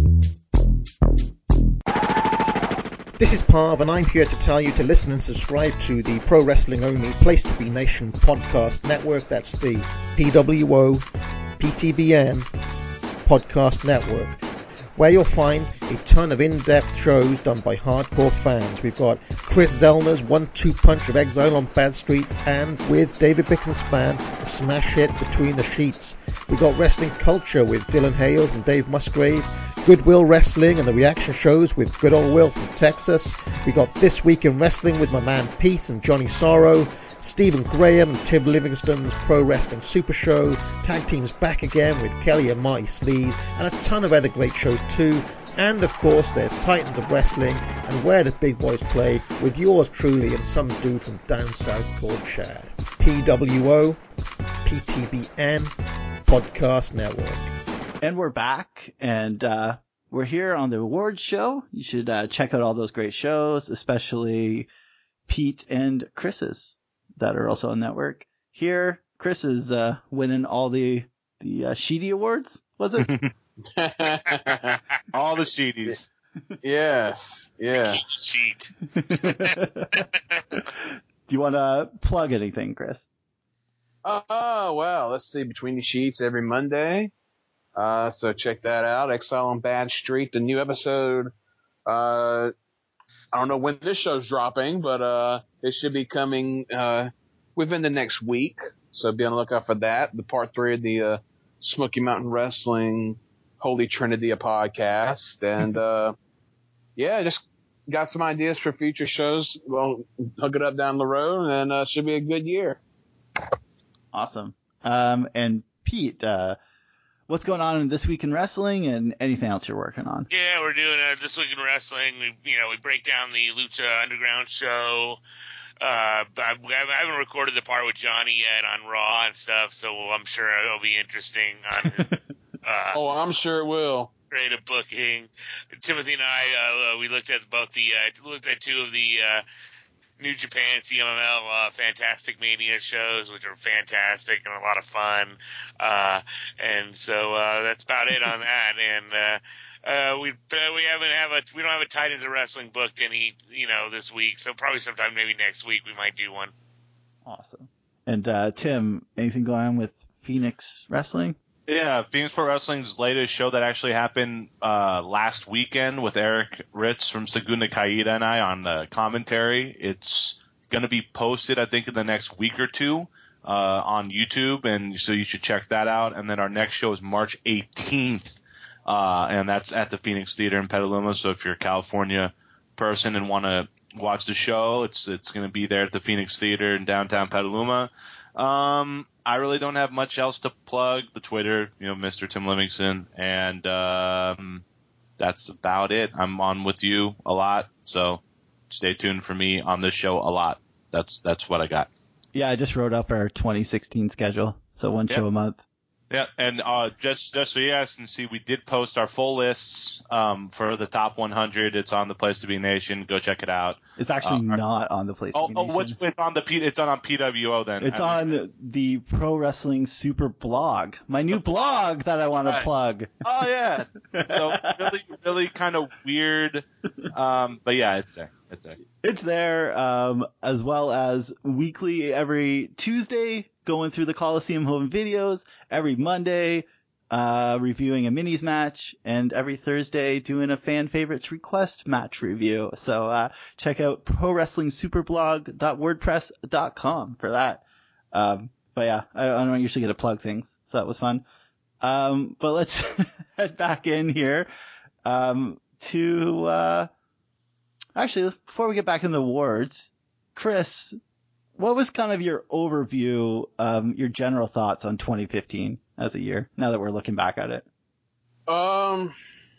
J: This is Parv, and I'm here to tell you to listen and subscribe to the Pro Wrestling Only Place to Be Nation podcast network. That's the P W O P T B N podcast network, where you'll find a ton of in-depth shows done by hardcore fans. We've got Chris Zellner's one two punch of Exile on Bad Street, and with David Bixenspan, a smash hit Between the Sheets. We've got Wrestling Culture with Dylan Hales and Dave Musgrave, Goodwill Wrestling and the reaction shows with Good Old Will from Texas. We got This Week in Wrestling with my man Pete and Johnny Sorrow, Stephen Graham and Tim Livingston's Pro Wrestling Super Show, Tag Teams Back Again with Kelly and Marty Sleaze, and a ton of other great shows too. And of course there's Titans of Wrestling and Where the Big Boys Play with yours truly and some dude from down south called Chad. P W O P T B N Podcast Network.
A: And we're back, and uh, we're here on the awards show. You should uh, check out all those great shows, especially Pete and Chris's that are also on network. Here, Chris is uh, winning all the the uh, Sheedy Awards, was it?
D: All the Sheedies.
F: Yes, yes.
E: Cheat.
A: Do you want to plug anything, Chris?
F: Oh, well, let's see. Between the Sheets every Monday. Uh, so check that out. Exile on Bad Street, the new episode. Uh, I don't know when this show's dropping, but, uh, it should be coming, uh, within the next week. So be on the lookout for that. The part three of the, uh, Smoky Mountain Wrestling Holy Trinity podcast. And, uh, yeah, just got some ideas for future shows. Well, hook it up down the road, and, uh, should be a good year.
A: Awesome. Um, and Pete, uh, what's going on in This Week in Wrestling and anything else you're working on?
E: Yeah, we're doing uh, This Week in Wrestling. We, you know, we break down the Lucha Underground show. Uh, but I, I haven't recorded the part with Johnny yet on Raw and stuff, so I'm sure it'll be interesting on uh,
F: Oh, I'm sure it will.
E: creative booking. Timothy and I, uh, we looked at both the, uh, looked at two of the, uh, New Japan C M M L uh, Fantastic Mania shows, which are fantastic and a lot of fun. Uh, and so uh, that's about it on that. And uh, uh, we uh, we haven't have a we don't have a Titans of Wrestling booked any you know this week. So probably sometime maybe next week we might do one.
A: Awesome. And uh, Tim, anything going on with Phoenix Wrestling?
D: Yeah, Phoenix Pro Wrestling's latest show that actually happened uh, last weekend with Eric Ritz from Segunda Caída and I on the commentary. It's going to be posted, I think, in the next week or two uh, on YouTube, and so you should check that out. And then our next show is March eighteenth, uh, and that's at the Phoenix Theater in Petaluma. So if you're a California person and want to watch the show, it's it's going to be there at the Phoenix Theater in downtown Petaluma. Um, I really don't have much else to plug. The Twitter, you know, Mister Tim Livingston, and um, that's about it. I'm on with you a lot, so stay tuned for me on this show a lot. That's that's what I got.
A: Yeah, I just wrote up our twenty sixteen schedule, so one
D: Yep.
A: show a month.
D: Yeah, and uh, just just so you guys can see, we did post our full lists um, for the top one hundred. It's on the Place to Be Nation. Go check it out.
A: It's actually
D: Uh,
A: not on the Place
D: Oh,
A: to Be
D: oh
A: Nation.
D: what's it's on the P, it's on, on P W O then.
A: It's
D: I-
A: on the Pro Wrestling Super blog, my new blog that I want to
D: Right.
A: plug.
D: Oh yeah. So really, really kind of weird. Um, but yeah, it's there. It's there.
A: It's there, um, as well as weekly every Tuesday going through the Coliseum Home Videos, every Monday uh, reviewing a minis match, and every Thursday doing a fan favorites request match review. So uh, check out pro wrestling superblog dot wordpress dot com for that. Um, but yeah, I, I don't usually get to plug things, so that was fun. Um, but let's head back in here um, to... Uh, Actually, before we get back in the awards, Chris, what was kind of your overview, um, your general thoughts on twenty fifteen as a year, now that we're looking back at it?
F: Um,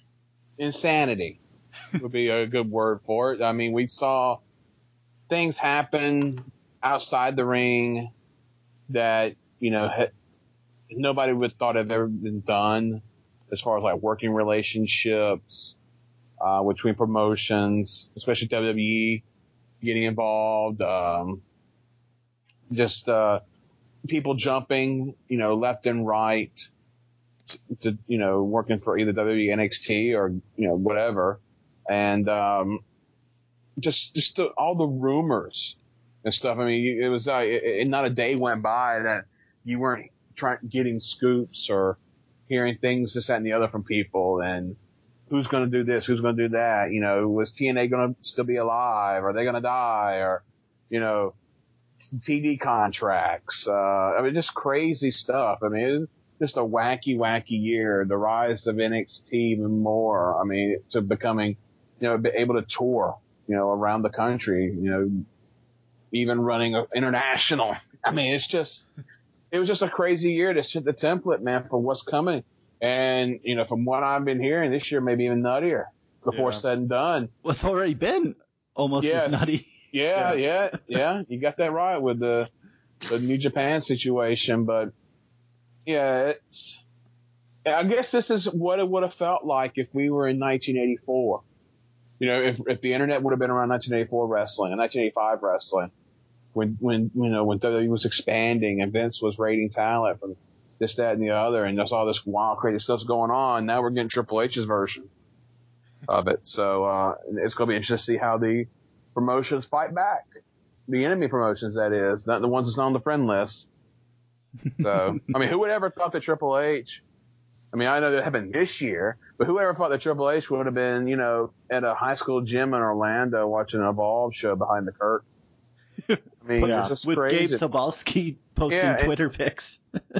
F: insanity would be a good word for it. I mean, we saw things happen outside the ring that, you know, ha- nobody would have thought have ever been done as far as like working relationships, uh, between promotions, especially W W E getting involved, um, just, uh, people jumping, you know, left and right to, to, you know, working for either W W E, N X T or, you know, whatever. And, um, just, just the, all the rumors and stuff. I mean, it was, uh, it, it, not a day went by that you weren't trying, getting scoops or hearing things, this, that, and the other from people. And who's going to do this? Who's going to do that? You know, was T N A going to still be alive? Are they going to die? Or, you know, T V contracts. Uh, I mean, just crazy stuff. I mean, it was just a wacky, wacky year. The rise of N X T even more. I mean, to becoming, you know, be able to tour, you know, around the country, you know, even running a, international. I mean, it's just, it was just a crazy year to set the template, man, for what's coming. And, you know, from what I've been hearing, this year may be even nuttier before
A: Yeah.
F: said and done.
A: Well, it's already been almost
F: Yes.
A: as nutty.
F: Yeah, yeah, yeah. You got that right with the the New Japan situation, but yeah, it's. I guess this is what it would have felt like if we were in nineteen eighty-four. You know, if if the internet would have been around nineteen eighty-four wrestling and nineteen eighty-five wrestling, when when you know when W W E was expanding and Vince was raiding talent from this, that, and the other, and there's all this wild, crazy stuff's going on. Now we're getting Triple H's version of it, so uh it's going to be interesting to see how the promotions fight back. The enemy promotions, that is, not the ones that's on the friend list. So, I mean, who would ever thought that Triple H, I mean, I know that happened this year, but who ever thought that Triple H would have been, you know, at a high school gym in Orlando watching an Evolve show behind the curtain? I mean,
A: Yeah,
F: it's just
A: with
F: crazy.
A: Gabe Sabalski posting
F: Yeah, and-
A: Twitter pics.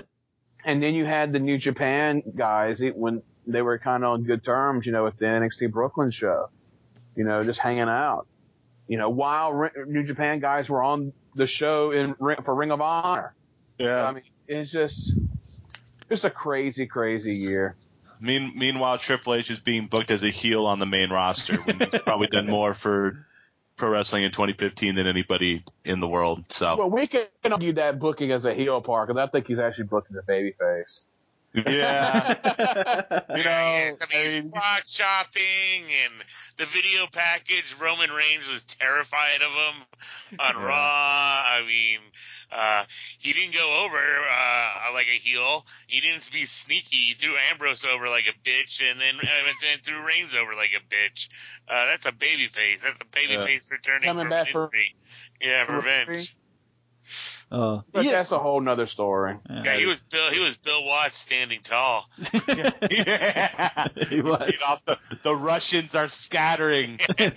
F: And then you had the New Japan guys it, when they were kind of on good terms, you know, with the N X T Brooklyn show, you know, just hanging out. You know, while Ri- New Japan guys were on the show in for Ring of Honor.
D: Yeah.
F: I mean, it's just, just a crazy, crazy year.
D: Mean, meanwhile, Triple H is being booked as a heel on the main roster when he's probably done more for pro wrestling in twenty fifteen than anybody in the world. So
F: Well, we can argue that booking as a heel part, because I think he's actually booked as a babyface.
D: Yeah. You know,
E: Yes, I mean,
D: I mean,
E: he's clock shopping and the video package. Roman Reigns was terrified of him on
A: Yeah.
E: Raw. I mean, uh, he didn't go over uh, like a heel. He didn't be sneaky. He threw Ambrose over like a bitch, and then uh, and threw Reigns over like a bitch. Uh, that's a baby face. That's a baby
D: Yeah.
E: face returning
F: Coming
E: from
F: back
E: an
F: for-
E: injury. Yeah, revenge.
A: Oh,
F: But
A: yeah.
F: that's a whole nother story.
E: Yeah, he was Bill. He was Bill Watts standing tall.
D: yeah.
A: He was.
D: Beat off the, the Russians are scattering.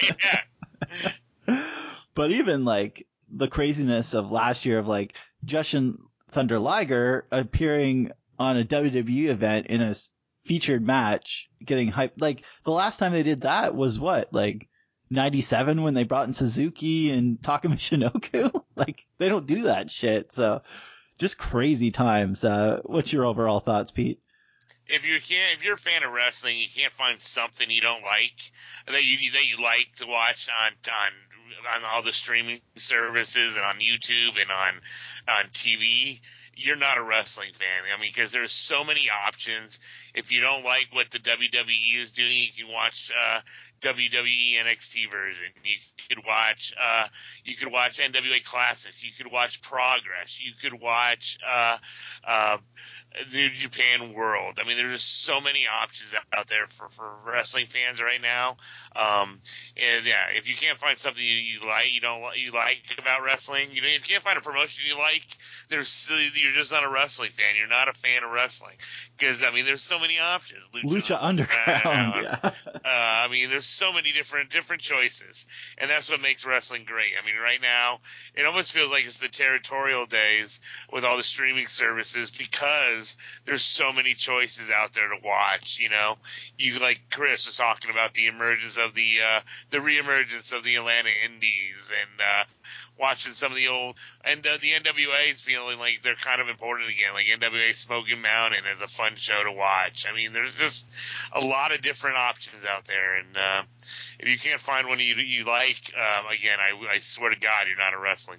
E: Yeah.
A: But even like the craziness of last year of like Jushin Thunder Liger appearing on a W W E event in a s- featured match, getting hyped. Like the last time they did that was what, like ninety-seven when they brought in Suzuki and Takumi Shinoku? Like they don't do that shit. So just crazy times. Uh, what's your overall thoughts, Pete?
E: If you can't, if you're a fan of wrestling, you can't find something you don't like that you that you like to watch on on on all the streaming services and on YouTube and on on T V. You're not a wrestling fan. I mean, because there's so many options. If you don't like what the W W E is doing, you can watch uh, W W E N X T version. You could watch uh, you could watch N W A Classics. You could watch Progress. You could watch uh, uh, New Japan World. I mean, there's just so many options out there for, for wrestling fans right now. Um, and yeah, if you can't find something you, you like, you don't you like about wrestling, you know, if you can't find a promotion you like, there's you're just not a wrestling fan. You're not a fan of wrestling because I mean, there's so many options.
A: Lucha Underground.
E: Uh,
A: Yeah.
E: uh, I mean, there's so many different different choices, and that's what makes wrestling great. I mean, right now it almost feels like it's the territorial days with all the streaming services because there's so many choices out there to watch. You know, you like Chris was talking about the emergence of the uh, the reemergence of the Atlanta Indies and uh, watching some of the old and uh, the N W A is feeling like they're kind of important again. Like N W A Smoky Mountain is a fun show to watch. I mean, there's just a lot of different options out there, and uh, if you can't find one you you like, um, again, I, I swear to God, you're not a wrestling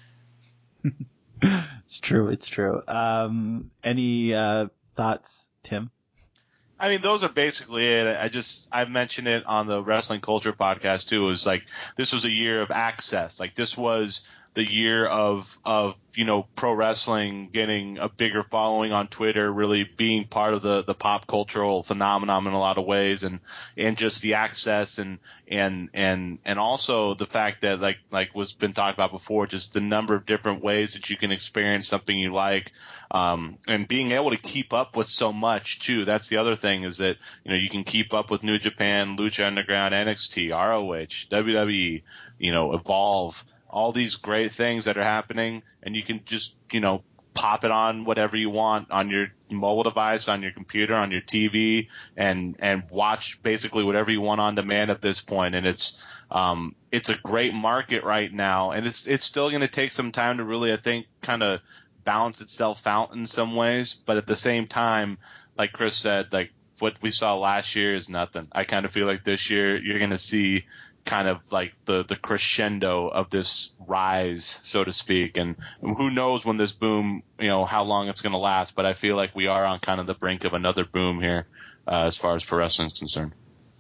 E: fan.
A: It's true. It's true. Um, any uh, thoughts, Tim?
D: I mean, those are basically it. I just, I've mentioned it on the Wrestling Culture podcast too. It was like, this was a year of access. Like this was the year of, of, you know, pro wrestling getting a bigger following on Twitter, really being part of the, the pop cultural phenomenon in a lot of ways, and, and just the access and, and, and, and also the fact that like, like was been talked about before, just the number of different ways that you can experience something you like. Um, and being able to keep up with so much too. That's the other thing, is that, you know, you can keep up with New Japan, Lucha Underground, N X T, R O H, W W E, you know, Evolve, all these great things that are happening, and you can just, you know, pop it on whatever you want on your mobile device, on your computer, on your T V, and, and watch basically whatever you want on demand at this point. And it's, um, it's a great market right now, and it's, it's still going to take some time to really, I think, kind of balance itself out in some ways. But at the same time, like Chris said, like what we saw last year is nothing. I kind of feel like this year you're going to see kind of like the, the crescendo of this rise, so to speak. And who knows when this boom, you know, how long it's going to last. But I feel like we are on kind of the brink of another boom here, uh, as far as pro wrestling is concerned.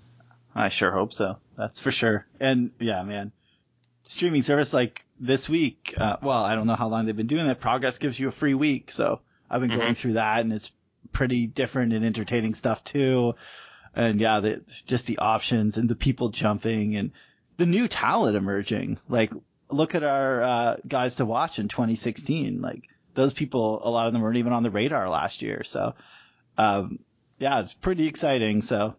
A: I sure hope so. That's for sure. And yeah, man, streaming service like this week, uh, well, I don't know how long they've been doing that. Progress gives you a free week. So I've been
D: Mm-hmm.
A: going through that, and it's pretty different and entertaining stuff too. And yeah, the, just the options and the people jumping and the new talent emerging. Like, look at our uh, guys to watch in twenty sixteen. Like, those people, a lot of them weren't even on the radar last year. So, um, yeah, it's pretty exciting. So,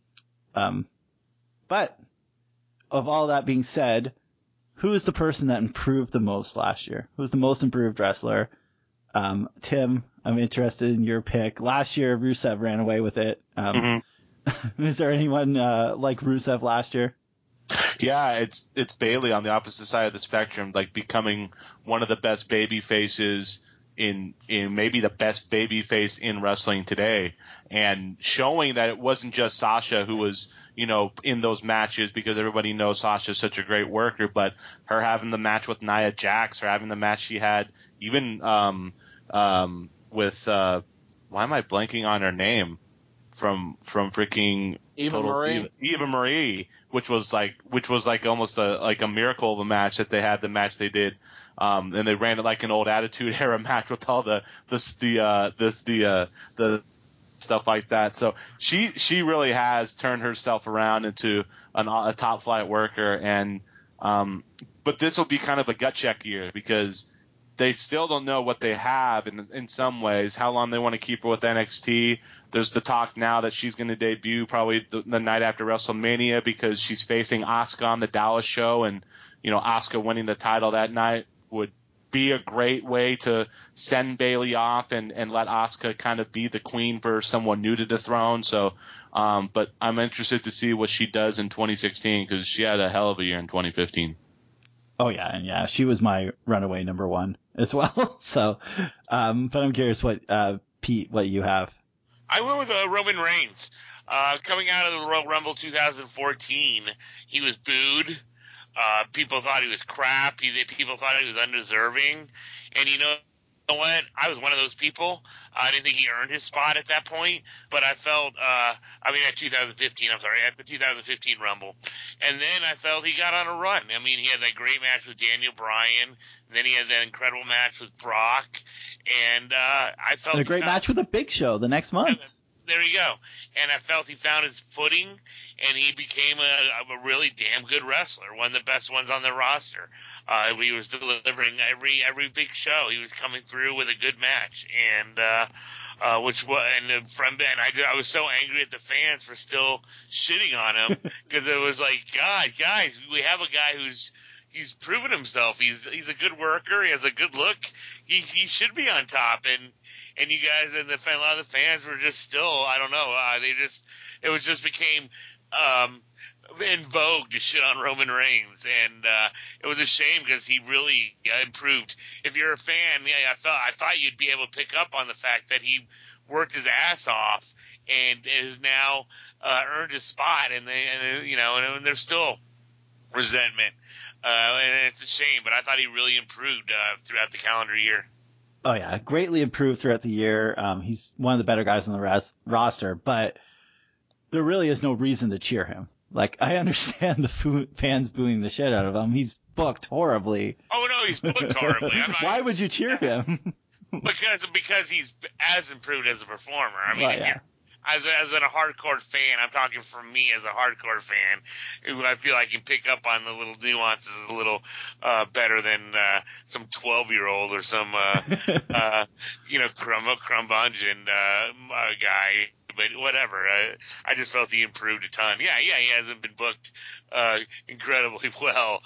A: um, but of all that being said, who is the person that improved the most last year? Who's the most improved wrestler? Um, Tim, I'm interested in your pick. Last year, Rusev ran away with it. Um,
D: Mm-hmm.
A: Is there anyone uh, like Rusev last year?
D: Yeah, it's it's Bailey on the opposite side of the spectrum, like becoming one of the best baby faces in in maybe the best baby face in wrestling today, and showing that it wasn't just Sasha who was, you know, in those matches, because everybody knows Sasha's such a great worker, but her having the match with Nia Jax, or having the match she had even um um with uh why am I blanking on her name from from freaking
F: Eva
D: Total
F: Marie?
D: Eva, Eva Marie, which was like which was like almost a like a miracle of a match that they had the match they did. Um, and they ran it like an old Attitude Era match with all the this the uh this the uh the stuff like that. So she she really has turned herself around into an, a top flight worker. And um, but this will be kind of a gut check year because they still don't know what they have in in some ways. How long they want to keep her with N X T. There's the talk now that she's going to debut probably the, the night after WrestleMania because she's facing Asuka on the Dallas show, and you know Asuka winning the title that night would be a great way to send Bayley off and, and let Asuka kind of be the queen for someone new to the throne. So, um, but I'm interested to see what she does in twenty sixteen because she had a hell of a year in twenty fifteen.
A: Oh yeah, and yeah, she was my runaway number one as well. So, um, but I'm curious what, uh, Pete, what you have.
E: I went with uh, Roman Reigns. Uh, coming out of the Royal Rumble two thousand fourteen, he was booed. Uh, people thought he was crap. He, people thought he was undeserving. And you know what? I was one of those people. I didn't think he earned his spot at that point, but I felt, uh, I mean, at two thousand fifteen, I'm sorry, at the two thousand fifteen Rumble. And then I felt he got on a run. I mean, he had that great match with Daniel Bryan. And then he had that incredible match with Brock. And, uh, I felt
A: And a great
E: found-
A: match with a Big Show the next month.
E: There you go. And I felt he found his footing, and he became a, a really damn good wrestler, one of the best ones on the roster. Uh, he was delivering every every big show. He was coming through with a good match, and uh, uh, which was and from and I I was so angry at the fans for still shitting on him because it was like, God, guys, we have a guy who's. He's proven himself. He's he's a good worker. He has a good look. He he should be on top. And and you guys and the a lot of the fans were just still I don't know. Uh, they just it was just became um, in vogue to shit on Roman Reigns, and uh, it was a shame because he really uh, improved. If you're a fan, yeah, I thought I thought you'd be able to pick up on the fact that he worked his ass off and has now uh, earned his spot. And they and you know and, and there's still resentment. Uh, and it's a shame, but I thought he really improved uh, throughout the calendar year.
A: Oh yeah, greatly improved throughout the year. Um, he's one of the better guys on the res- roster, but there really is no reason to cheer him. Like, I understand the foo- fans booing the shit out of him. He's booked horribly.
E: Oh no, he's booked horribly. I'm not,
A: Why would you cheer him?
E: because because he's as improved as a performer. I mean,
A: Well,
E: if
A: yeah.
E: you're- As a, as a hardcore fan, I'm talking from me as a hardcore fan, who I feel I can pick up on the little nuances a little uh, better than uh, some twelve year old or some uh, uh, you know crumb crumbungeon uh, uh, guy. But whatever, uh, I just felt he improved a ton. Yeah, yeah, he hasn't been booked uh, incredibly well.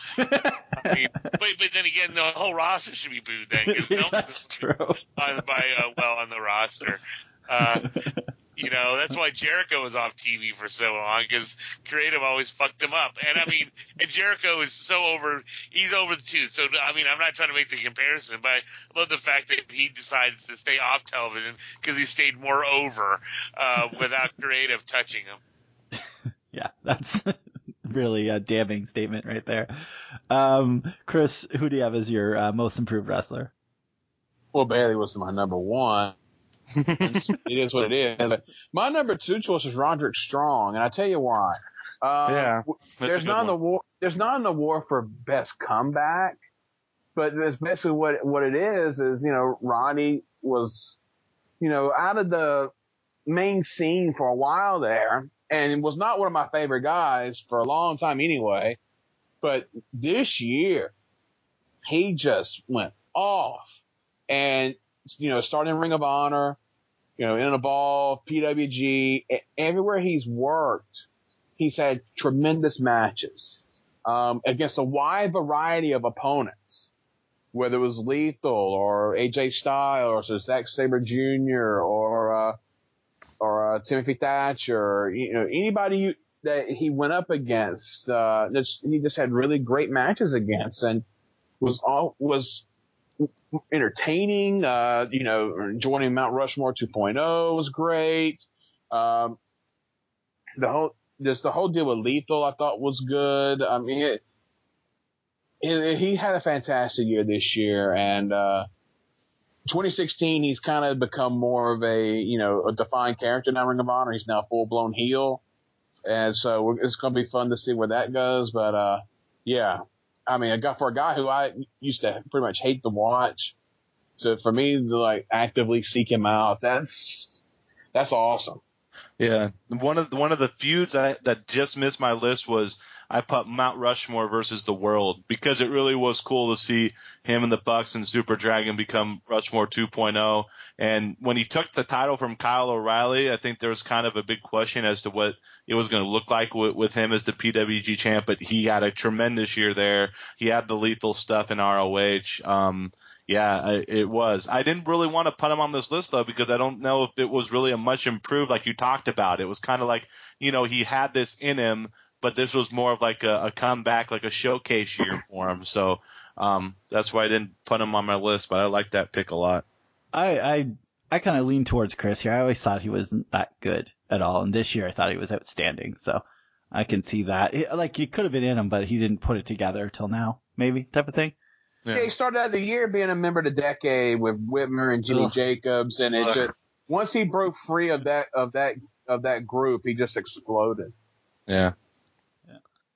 E: I mean, but but then again, the whole roster should be booed then because no
A: That's
E: one's
A: true.
E: on by uh, well on the roster. Uh, You know, that's why Jericho was off T V for so long, because creative always fucked him up. And I mean, and Jericho is so over, he's over the tooth. So, I mean, I'm not trying to make the comparison, but I love the fact that he decides to stay off television because he stayed more over, uh, without creative touching him.
A: Yeah, that's really a damning statement right there. Um, Chris, who do you have as your uh, most improved wrestler?
F: Well, Bailey was my number one. It is what it is. My number two choice is Roderick Strong, and I tell you why. Uh,
D: Yeah,
F: there's not an award. There's not an award for best comeback, but that's basically what what it is. Is you know Roddy was, you know, out of the main scene for a while there, and was not one of my favorite guys for a long time anyway. But this year, he just went off, and you know, starting Ring of Honor, you know, in Evolve, P W G, everywhere he's worked, he's had tremendous matches, um, against a wide variety of opponents, whether it was Lethal or A J Styles or Zack Sabre Junior or, uh, or, uh, Timothy Thatcher, you know, anybody you, that he went up against, uh, just, he just had really great matches against and was all, was, entertaining, uh, you know, joining Mount Rushmore two point oh was great. Um, the whole, just the whole deal with Lethal I thought was good. I mean, it, it, he had a fantastic year this year, and, uh, twenty sixteen, he's kind of become more of a, you know, a defined character now in Ring of Honor. He's now full blown heel. And so we're, it's going to be fun to see where that goes. But, uh, yeah, I mean, I got for a guy who I used to pretty much hate to watch. So for me to like actively seek him out, that's, that's awesome.
D: Yeah, one of one of the feuds I, that just missed my list was I put Mount Rushmore versus the World, because it really was cool to see him and the Bucks and Super Dragon become Rushmore two point oh. And when he took the title from Kyle O'Reilly, I think there was kind of a big question as to what it was going to look like with, with him as the P W G champ. But he had a tremendous year there. He had the lethal stuff in R O H. Um, Yeah, I, it was. I didn't really want to put him on this list, though, because I don't know if it was really a much improved like you talked about. It was kind of like, you know, he had this in him, but this was more of like a, a comeback, like a showcase year for him. So um, that's why I didn't put him on my list, but I like that pick a lot.
A: I I, I kind of lean towards Chris here. I always thought he wasn't that good at all, and this year I thought he was outstanding. So I can see that. It, like, he could have been in him, but he didn't put it together till now, maybe, type of thing.
F: Yeah. yeah, he started out the year being a member of the decade with Whitmer and Jimmy Ugh. Jacobs, and it just, once he broke free of that of that of that group, he just exploded.
D: Yeah.
A: yeah.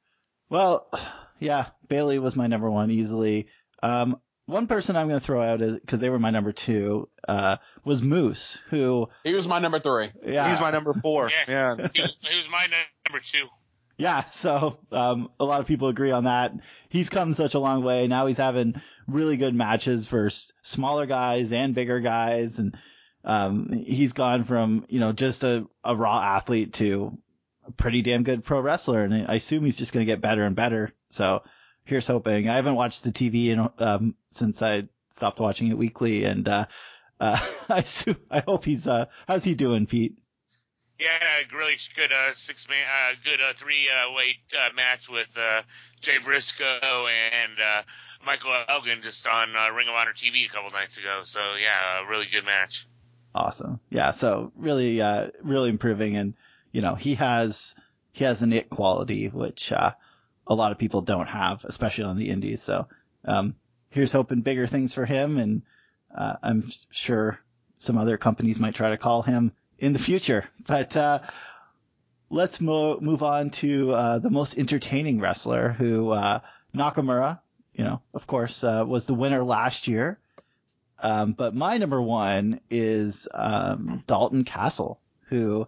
A: Well, yeah, Bailey was my number one easily. Um, one person I'm going to throw out is because they were my number two uh, was Moose, who
F: he was my number three.
A: Yeah,
D: he's my number four.
E: Yeah,
D: yeah.
E: he, was, he was my number two.
A: Yeah, so um, a lot of people agree on that. He's come such a long way. Now he's having really good matches for s- smaller guys and bigger guys, and um, he's gone from, you know, just a, a raw athlete to a pretty damn good pro wrestler, and I assume he's just going to get better and better. So here's hoping. I haven't watched the T V in, um, since I stopped watching it weekly, and uh, uh, I assume, I hope he's uh, how's he doing, Pete?
E: Yeah, a really good uh, six man, uh, good uh, three uh, weight uh, match with uh, Jay Briscoe and uh, Michael Elgin just on uh, Ring of Honor T V a couple nights ago. So yeah, a really good match.
A: Awesome. Yeah. So really, uh, really improving, and you know, he has he has an it quality which uh, a lot of people don't have, especially on the indies. So um, here's hoping bigger things for him, and uh, I'm sure some other companies might try to call him in the future. But uh, let's mo- move on to uh, the most entertaining wrestler, who uh, Nakamura, you know, of course, uh, was the winner last year. Um, but my number one is um, Dalton Castle, who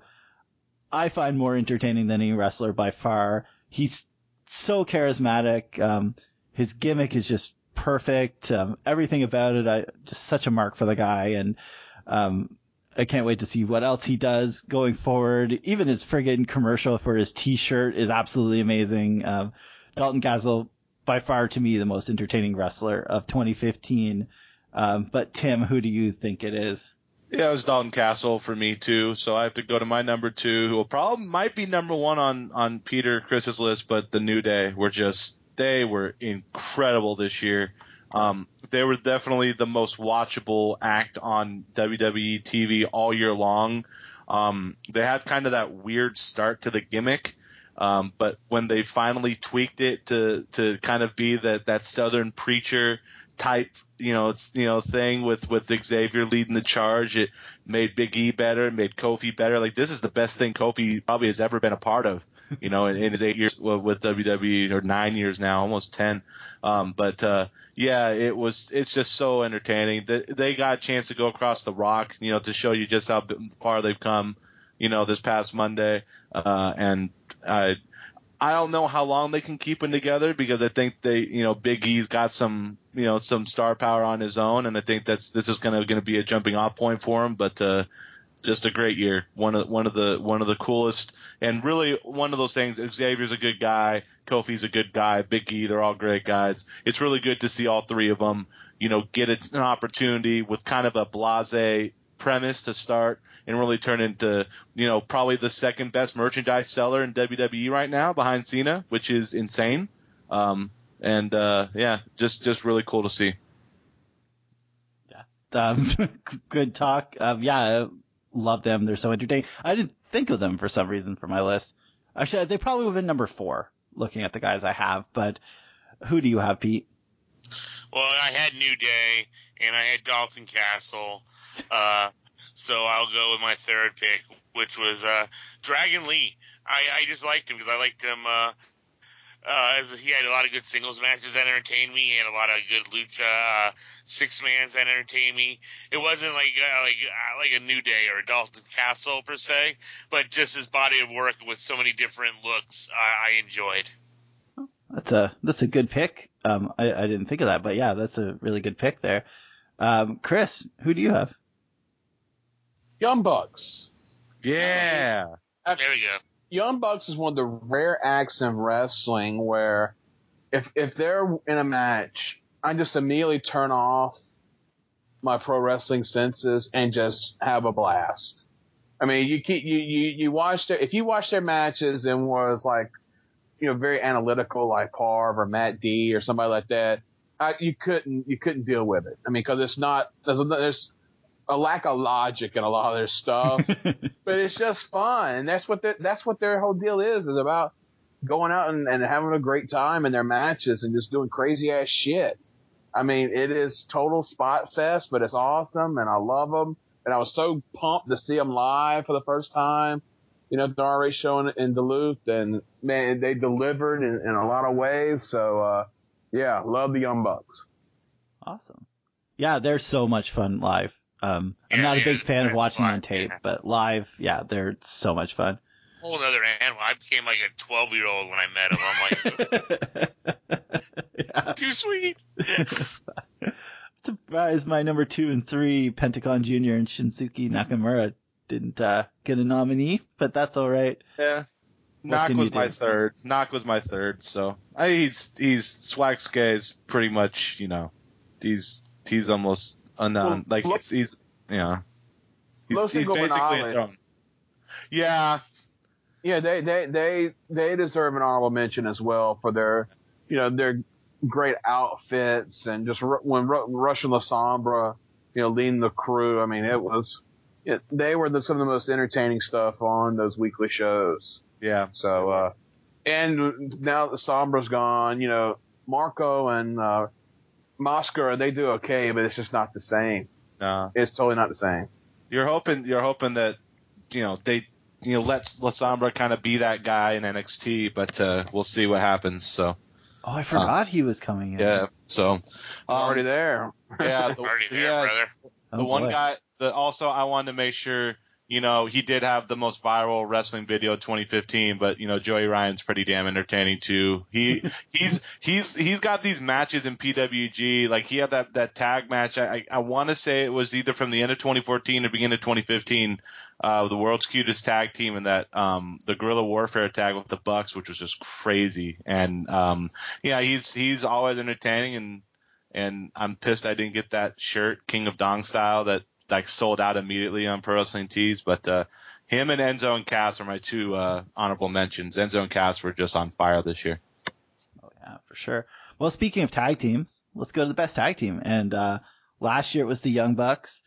A: I find more entertaining than any wrestler by far. He's so charismatic. Um, his gimmick is just perfect. Um, everything about it, I just such a mark for the guy. And um, I can't wait to see what else he does going forward. Even his friggin' commercial for his T-shirt is absolutely amazing. Um, Dalton Castle, by far to me, the most entertaining wrestler of twenty fifteen. Um, but Tim, who do you think it is?
D: Yeah, it was Dalton Castle for me too. So I have to go to my number two, who will probably might be number one on on Peter Chris's list, but the New Day were just they were incredible this year. Um, they were definitely the most watchable act on W W E T V all year long. Um, they had kind of that weird start to the gimmick, um, but when they finally tweaked it to to kind of be that that Southern preacher type, you know, it's, you know, thing with, with Xavier leading the charge, it made Big E better, made Kofi better. Like, this is the best thing Kofi probably has ever been a part of, you know, in, in his eight years with W W E, or nine years now, almost ten. Um, but, uh, yeah, it was, it's just so entertaining. They, they got a chance to go across the Rock, you know, to show you just how far they've come, you know, this past Monday. Uh, and, uh, I don't know how long they can keep them together, because I think they, you know, Big E's got some, you know, some star power on his own, and I think that's this is going to going to be a jumping off point for him. But uh, just a great year, one of one of the one of the coolest, and really one of those things. Xavier's a good guy, Kofi's a good guy, Big E, they're all great guys. It's really good to see all three of them, you know, get an opportunity with kind of a blasé premise to start and really turn into, you know, probably the second best merchandise seller in W W E right now behind Cena, which is insane. Um, and, uh, yeah, just, just really cool to see.
A: Yeah. Um, good talk. Um, yeah, I love them. They're so entertaining. I didn't think of them for some reason for my list. Actually, they probably would have been number four looking at the guys I have, but who do you have, Pete?
E: Well, I had New Day, and I had Dalton Castle. Uh, so I'll go with my third pick, which was uh, Dragon Lee. I, I just liked him because I liked him. Uh, uh, as he had a lot of good singles matches that entertained me. He had a lot of good lucha uh, six mans that entertained me. It wasn't like uh, like uh, like a New Day or a Dalton Castle per se, but just his body of work with so many different looks, I, I enjoyed.
A: That's a that's a good pick. Um, I, I didn't think of that, but yeah, that's a really good pick there. Um, Chris, who do you have?
F: Young Bucks.
D: Yeah.
E: There we go.
F: Young Bucks is one of the rare acts in wrestling where if if they're in a match, I just immediately turn off my pro wrestling senses and just have a blast. I mean, you keep you you you watch their if you watch their matches and was like, you know, very analytical like Parv or Matt D or somebody like that, I, you couldn't you couldn't deal with it. I mean, because it's not there's, there's a lack of logic in a lot of their stuff, but it's just fun, and that's what the, that's what their whole deal is is about going out and, and having a great time in their matches and just doing crazy ass shit. I mean, it is total spot fest, but it's awesome, and I love them. And I was so pumped to see them live for the first time, you know, at the R A show in, in Duluth, and man, they delivered in, in a lot of ways. So, uh, yeah, love the Young Bucks.
A: Awesome. Yeah, they're so much fun live. Um, I'm
E: Yeah,
A: not a
E: yeah,
A: big fan of
E: that's
A: watching
E: fun,
A: on tape,
E: yeah.
A: but live, yeah, they're so much fun.
E: Whole other animal. I became like a twelve year old when I met him. I'm like,
A: Yeah.
E: too sweet.
A: Surprised my number two and three, Pentagon Junior and Shinsuke Nakamura, didn't uh, get a nominee, but that's all right.
D: Yeah.
A: What
D: Knock
A: can
D: was
A: you
D: my
A: do?
D: third. Knock was my third. So I, he's he's Swagsuke is pretty much, you know, he's he's almost unknown.
F: Well,
D: like
F: look-
D: it's he's yeah. He's,
F: Los
D: he's
F: Ingobernables.
D: basically a throne. Yeah.
F: Yeah, they, they, they, they deserve an honorable mention as well for their, you know, their great outfits and just ru- when Ru- Rush and La Sombra, you know, leading the crew. I mean, it was, it, they were the, some of the most entertaining stuff on those weekly shows.
D: Yeah.
F: So, uh, and now that Sombra's gone, you know, Marco and, uh, Mascara, they do okay, but it's just not the same.
D: No.
F: It's totally not the same.
D: You're hoping you're hoping that, you know, they you know let La Sombra kind of be that guy in N X T, but uh, we'll see what happens. So
A: Oh, I forgot he was coming in.
D: yeah. So um,
F: Already there.
D: Yeah. The,
E: Already there,
D: yeah,
E: brother.
A: Oh,
D: the one
A: boy.
D: guy that also I wanted to make sure, you know, he did have the most viral wrestling video of twenty fifteen, but you know, Joey Ryan's pretty damn entertaining too. He he's he's he's got these matches in P W G, like he had that that tag match. I I, I want to say it was either from the end of twenty fourteen or beginning of twenty fifteen, uh, the world's cutest tag team, and that um the Guerrilla Warfare tag with the Bucks, which was just crazy. And um yeah, he's he's always entertaining, and and I'm pissed I didn't get that shirt, King of Dong style, that like sold out immediately on Pro Wrestling Tees. But uh, him and Enzo and Cass are my two uh, honorable mentions. Enzo and Cass were just on fire this year.
A: Oh, yeah, for sure. Well, speaking of tag teams, let's go to the best tag team. And uh, last year it was the Young Bucks.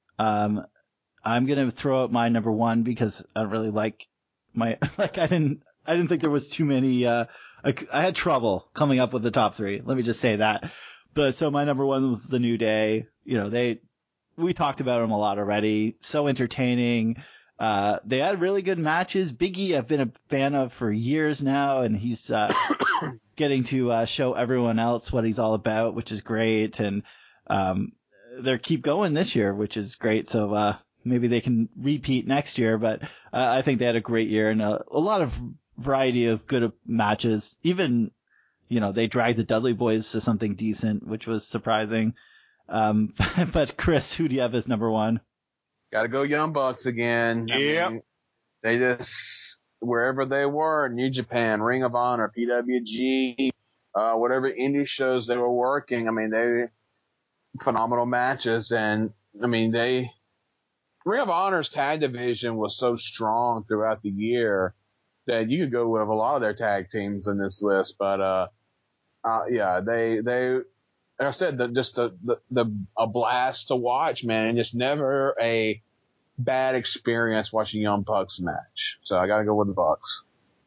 A: Um, I'm gonna throw out my number one because I don't really like my like I didn't I didn't think there was too many. Uh, I, I had trouble coming up with the top three. Let me just say that. But so my number one was the New Day. You know, they we talked about them a lot already. So entertaining. Uh, they had really good matches. Big E, I've been a fan of for years now, and he's uh, getting to uh, show everyone else what he's all about, which is great. And um, they keep going this year, which is great. So uh, maybe they can repeat next year. But uh, I think they had a great year and a, a lot of variety of good matches. Even, you know, they dragged the Dudley Boys to something decent, which was surprising. Um, but Chris, who do you have as number one?
F: Got to go Young Bucks again. I
D: Yep.
F: mean, they just, wherever they were, New Japan, Ring of Honor, P W G, uh, whatever indie shows they were working, I mean, they, phenomenal matches. And, I mean, they, Ring of Honor's tag division was so strong throughout the year that you could go with a lot of their tag teams in this list. But, uh, uh, yeah, they, they, like I said, the, just the, the, the, a blast to watch, man, and just never a bad experience watching Young Bucks match. So I gotta go with the Bucks.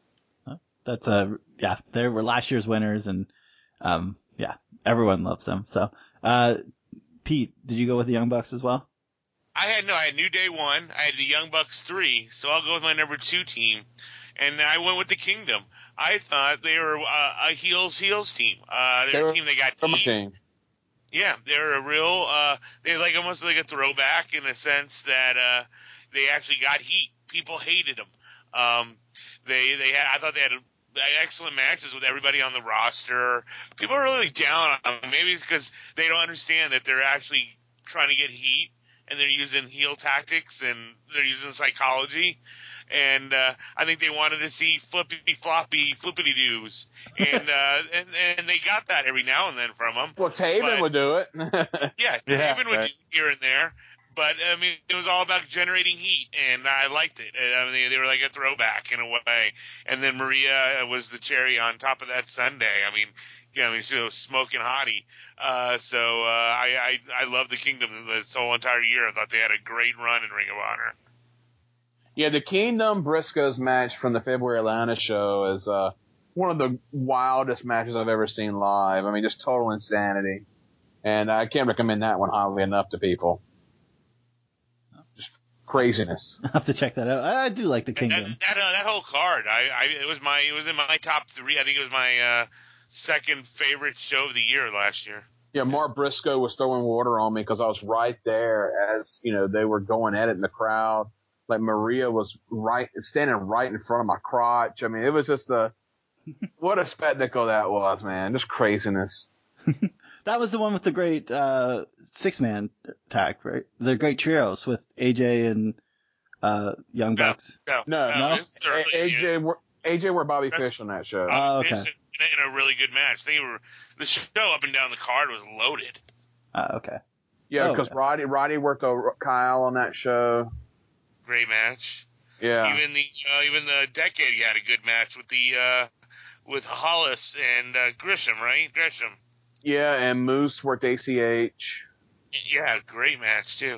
A: That's a, yeah, they were last year's winners and, um, yeah, everyone loves them. So, uh, Pete, did you go with the Young Bucks as well?
E: I had no, I had New Day one. I had the Young Bucks three, so I'll go with my number two team. And I went with the Kingdom. I thought they were uh, a heels heels team. Uh, they're
F: They
E: a team that got
F: Summer
E: heat.
F: team.
E: Yeah, they're a real. Uh, they're like almost like a throwback in the sense that uh, they actually got heat. People hated them. Um, they they had. I thought they had excellent matches with everybody on the roster. People are really down on them. Maybe it's because they don't understand that they're actually trying to get heat and they're using heel tactics and they're using psychology. And uh, I think they wanted to see flippy floppy flippity doos, and, uh, and and they got that every now and then from them.
F: Well, Taven
E: But-
F: would do it.
E: Yeah,
D: Yeah,
E: Taven would
D: right.
E: do here and there, but I mean, it was all about generating heat, and I liked it. I mean, they, they were like a throwback in a way. And then Maria was the cherry on top of that Sunday. I mean, yeah, I mean, she was smoking hottie. Uh, so uh, I, I I love the Kingdom this whole entire year. I thought they had a great run in Ring of Honor.
F: Yeah, the Kingdom Briscoes match from the February Atlanta show is uh, one of the wildest matches I've ever seen live. I mean, just total insanity. And I can't recommend that one highly enough to people. Just craziness.
A: I'll have to check that out. I, I do like the
E: And that
A: Kingdom.
E: that, uh, that whole card, I, I it was my it was in my top three. I think it was my uh, second favorite show of the year last year.
F: Yeah, Mark Briscoe was throwing water on me because I was right there as, you know, they were going at it in the crowd. Like Maria was right, standing right in front of my crotch. I mean, it was just a, what a spectacle that was, man. Just craziness.
A: That was the one with the great uh, six-man tag, right? The great trios with A J and uh, Young Bucks.
E: No,
F: No,
A: no.
E: it's early,
F: A- AJ,
E: yeah.
F: were, A J were Bobby
E: That's-
F: Fish on that show.
A: Oh, okay.
E: Fish in, in a really good match. They were the show up and down the card was loaded.
A: Uh, okay.
F: Yeah,
A: Oh,
F: because
A: yeah.
F: Roddy, Roddy worked over Kyle on that show.
E: Great match.
F: Yeah.
E: Even the uh, even the Decade had a good match with the uh, with Hollis and uh, Grisham, right? Grisham.
F: Yeah, and Moose worked A C H.
E: Yeah, great match too.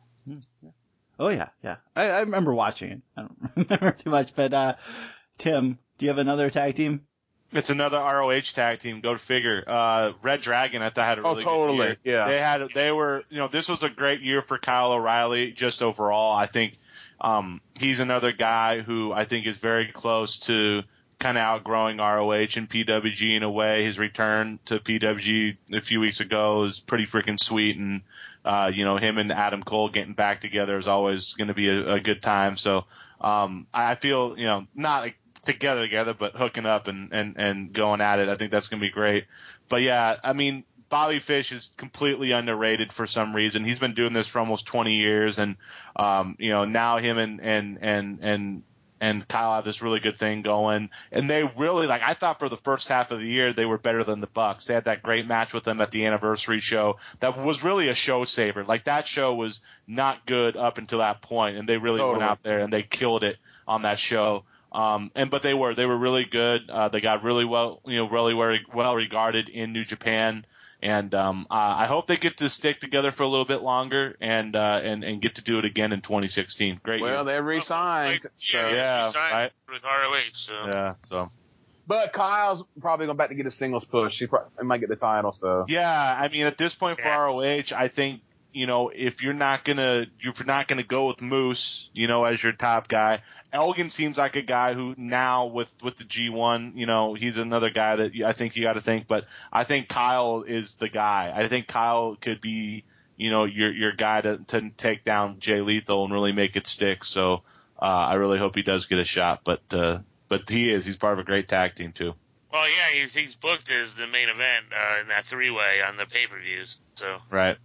A: Oh yeah, yeah. I, I remember watching it. I don't remember too much, but uh, Tim, do you have another tag team?
D: It's another R O H tag team. Go to figure. Uh, Red Dragon, I thought had a
F: Oh,
D: really
F: totally.
D: good year.
F: Yeah.
D: They had, they were, you know, this was a great year for Kyle O'Reilly just overall. I think, um, he's another guy who I think is very close to kind of outgrowing R O H and P W G in a way. His return to P W G a few weeks ago is pretty freaking sweet. And, uh, you know, him and Adam Cole getting back together is always going to be a, a good time. So, um, I feel, you know, not like, together together, but hooking up and, and, and going at it. I think that's going to be great. But yeah, I mean, Bobby Fish is completely underrated for some reason. He's been doing this for almost twenty years. And, um, you know, now him and, and, and, and, and Kyle have this really good thing going. And they really, like, I thought for the first half of the year, they were better than the Bucks. They had that great match with them at the anniversary show that was really a show saver. Like, that show was not good up until that point, and they really
F: Totally.
D: went out there and they killed it on that show. Um, and, but they were, they were really good. Uh, they got really well, you know, really well, well regarded in New Japan. And, um, uh, I hope they get to stick together for a little bit longer and, uh, and, and get to do it again in twenty sixteen. Great
F: Well,
D: year.
F: they re-signed.
E: Like,
F: so.
E: yeah,
D: Yeah,
E: she signed
D: right.
E: with R O H. So.
D: Yeah, so.
F: But Kyle's probably going back to get a singles push. He, probably, he might get the title, so.
D: Yeah, I mean, at this point for
E: Yeah.
D: R O H, I think, you know, if you're not gonna, if you're not gonna go with Moose, you know, as your top guy, Elgin seems like a guy who now with, with the G one, you know, he's another guy that I think you got to think, but I think Kyle is the guy. I think Kyle could be, you know, your, your guy to, to take down Jay Lethal and really make it stick. So, uh, I really hope he does get a shot, but, uh, but he is, he's part of a great tag team too.
E: Well, yeah, he's he's booked as the main event uh, in that three way on the pay per views. So.
D: Right.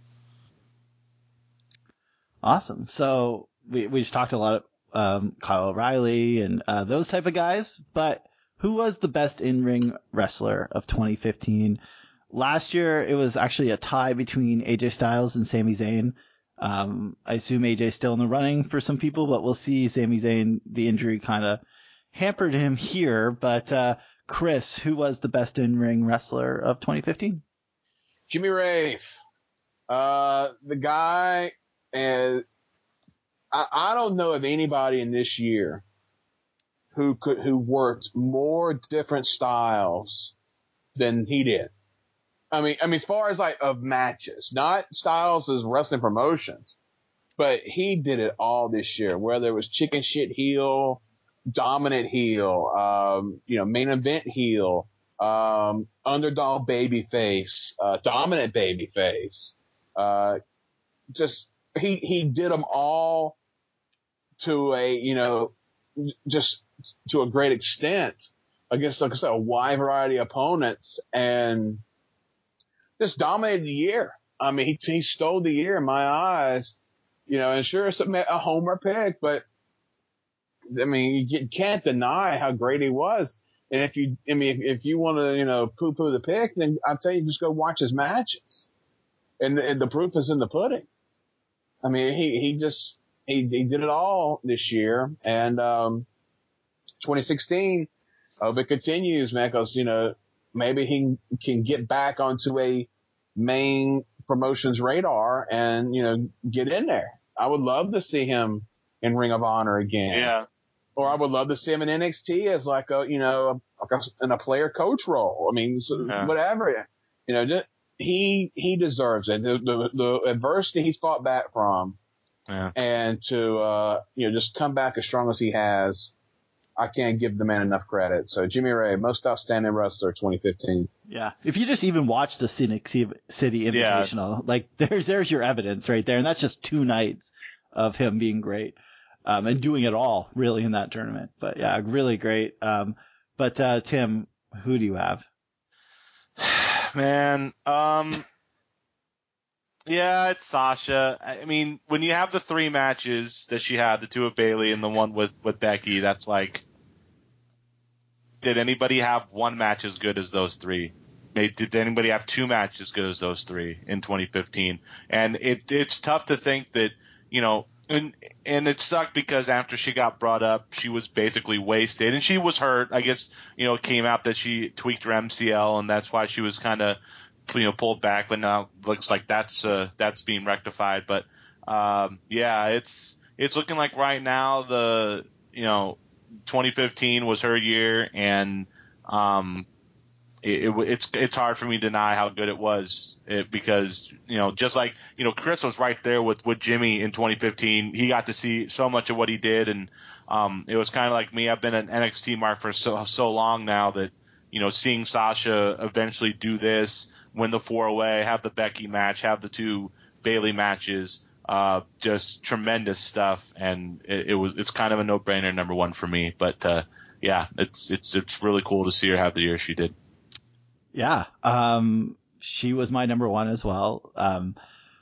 A: Awesome. So we we just talked a lot of um, Kyle O'Reilly and uh, those type of guys, but who was the best in-ring wrestler of twenty fifteen? Last year, it was actually a tie between A J Styles and Sami Zayn. Um, I assume A J's still in the running for some people, but we'll see. Sami Zayn, the injury kind of hampered him here. But uh, Chris, who was the best in-ring wrestler of twenty fifteen?
F: Jimmy Rafe. Uh, the guy, and I, I don't know of anybody in this year who could, who worked more different styles than he did. I mean, I mean, as far as like of matches, not Styles' wrestling promotions, but he did it all this year, whether it was chicken shit heel, dominant heel, um, you know, main event heel, um, underdog babyface, uh, dominant babyface, uh, just, he, he did them all to a, you know, just to a great extent against, like I said, a wide variety of opponents and just dominated the year. I mean, he, he stole the year in my eyes, you know, and sure, it's a, a homer pick, but I mean, you can't deny how great he was. And if you, I mean, if, if you want to, you know, poo poo the pick, then I'll tell you, just go watch his matches. And the, and the proof is in the pudding. I mean, he, he just, he, he did it all this year. And, um, twenty sixteen, hope it continues, man, cause, you know, maybe he can get back onto a main promotions radar and, you know, get in there. I would love to see him in Ring of Honor again.
D: Yeah.
F: Or I would love to see him in N X T as like a, you know, like a, in a player coach role. I mean, so
D: Yeah.
F: whatever, you know, just, he, he deserves it. The, the, the adversity he's fought back from
D: Yeah.
F: and to, uh, you know, just come back as strong as he has. I can't give the man enough credit. So Jimmy Ray, most outstanding wrestler twenty fifteen.
A: Yeah. If you just even watch the Scenic City Invitational, like there's, there's your evidence right there. And that's just two nights of him being great. Um, and doing it all really in that tournament. But yeah, really great. Um, but, uh, Tim, who do you have?
D: Man, um, yeah, it's Sasha. I mean, when you have the three matches that she had, the two with Bayley and the one with, with Becky, that's like, did anybody have one match as good as those three? Did anybody have two matches as good as those three in twenty fifteen? And it, it's tough to think that, you know, and, and it sucked because after she got brought up, she was basically wasted and she was hurt. I guess, you know, it came out that she tweaked her M C L and that's why she was kind of, you know, pulled back, but now it looks like that's, uh, that's being rectified. But, um, yeah, it's, it's looking like right now the, you know, twenty fifteen was her year and, um, It, it, it's it's hard for me to deny how good it was it, because, you know, just like, you know, Chris was right there with, with Jimmy in twenty fifteen. He got to see so much of what he did. And um, it was kind of like me. I've been an N X T mark for so, so long now that, you know, seeing Sasha eventually do this, win the four-way, have the Becky match, have the two Bayley matches, uh, just tremendous stuff. And it, it was it's kind of a no-brainer number one for me. But, uh, yeah, it's it's it's really cool to see her have the year she did.
A: Yeah. Um, she was my number one as well. Um,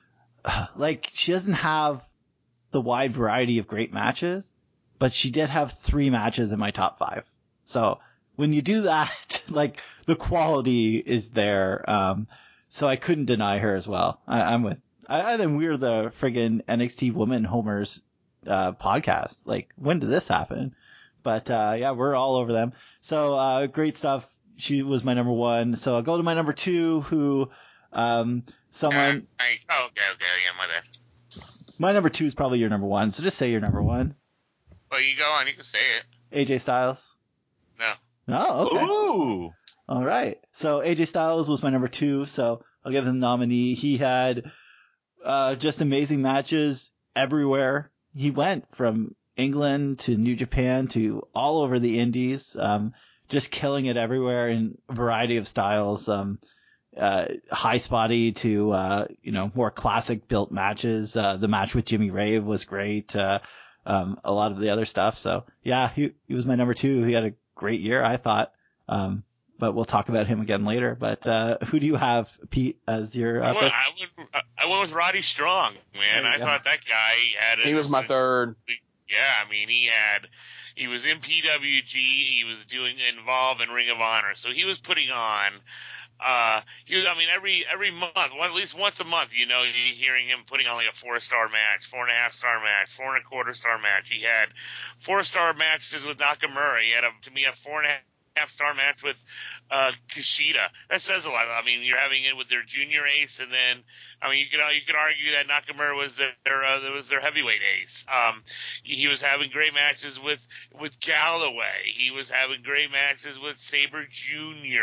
A: like she doesn't have the wide variety of great matches, but she did have three matches in my top five. So when you do that, like the quality is there. Um, so I couldn't deny her as well. I, I'm with, I, I think we're the friggin' N X T Women Homers, uh, podcast. Like when did this happen? But, uh, yeah, we're all over them. So, uh, great stuff. She was my number one. So I'll go to my number two, who, um, someone.
E: Uh, I, oh, okay, okay, yeah, my bad.
A: My number two is probably your number one. So just say your number one.
E: Well, you go on. You can say it.
A: A J Styles.
E: No.
A: Oh, okay.
D: Ooh.
A: All right. So A J Styles was my number two. So I'll give him the nominee. He had, uh, just amazing matches everywhere he went, from England to New Japan to all over the indies. Um, just killing it everywhere in a variety of styles. Um, uh, high spotty to, uh, you know, more classic built matches. Uh, the match with Jimmy Rave was great. Uh, um, a lot of the other stuff. So yeah, he, he was my number two. He had a great year, I thought. Um, but we'll talk about him again later. But, uh, who do you have, Pete, as your, uh,
E: I, went,
A: best?
E: I, went, I went with Roddy Strong, man. I
A: go.
E: thought that guy had it.
F: He was my third.
E: Yeah, I mean, he had, he was in P W G, he was doing, involved in Ring of Honor, so he was putting on, uh, he was, I mean, every, every month, well, at least once a month, you know, you're hearing him putting on like a four-star match, four and a half star match, four and a quarter star match. He had four-star matches with Nakamura. He had, a, to me, a four and a half half star match with uh Kushida. That says a lot. I mean, you're having it with their junior ace, and then I mean, you could you could argue that Nakamura was their uh, that was their heavyweight ace. Um, he was having great matches with with Galloway. He was having great matches with Sabre Junior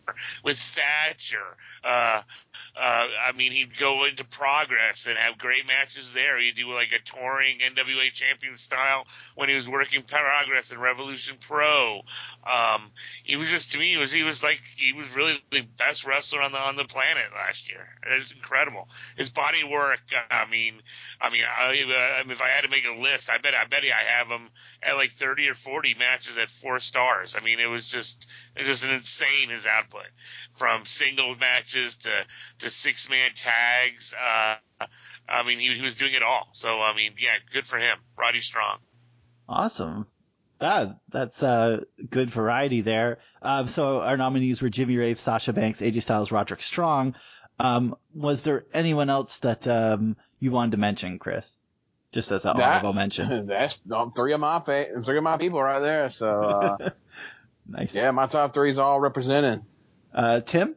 E: with Thatcher. Uh, uh, I mean, he'd go into Progress and have great matches there. He'd do like a touring N W A champion style when he was working Progress and Revolution Pro. Um, he was just, to me, he was, he was like, he was really the best wrestler on the, on the planet last year. It was incredible. His body work, I mean, I mean, I, I mean, if I had to make a list, I bet, I bet I have him at like thirty or forty matches at four stars. I mean, it was just, it was just an insane, his output, from single matches to, to six man tags. Uh, I mean, he, he was doing it all. So, I mean, yeah, good for him. Roddy Strong.
A: Awesome. That, that's uh good variety there. Um, so our nominees were Jimmy Rave, Sasha Banks, A J Styles, Roderick Strong. Um, was there anyone else that um you wanted to mention, Chris? Just as an
F: That-
A: honorable mention.
F: That's um, three of my fa- three of my people right there. So uh,
A: Nice.
F: yeah, my top three is all represented.
A: Uh, Tim?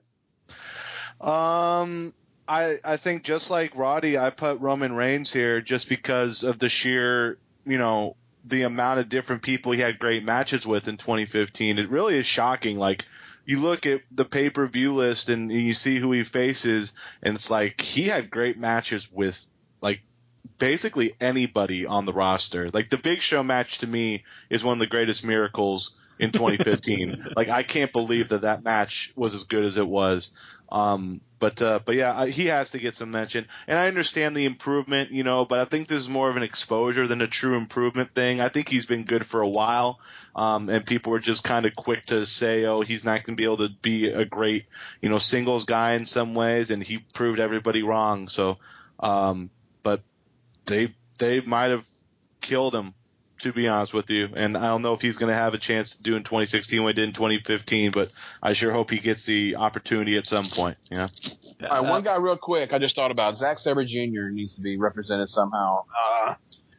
D: Um, I I think just like Roddy, I put Roman Reigns here just because of the sheer, you know, the amount of different people he had great matches with in twenty fifteen. It really is shocking. Like, you look at the pay-per-view list and you see who he faces, and it's like he had great matches with, like, basically anybody on the roster. Like, the Big Show match to me is one of the greatest miracles in twenty fifteen. Like, I can't believe that that match was as good as it was. Um, but, uh, but yeah, I, he has to get some mention. And I understand the improvement, you know, but I think this is more of an exposure than a true improvement thing. I think he's been good for a while. Um, and people were just kind of quick to say, oh, he's not going to be able to be a great, you know, singles guy in some ways. And he proved everybody wrong. So, um, but they, they might have killed him, to be honest with you. And I don't know if he's going to have a chance to do in twenty sixteen what he did in twenty fifteen, but I sure hope he gets the opportunity at some point. Yeah.
F: All right, one guy real quick I just thought about. Zack Sabre Junior needs to be represented somehow. Uh,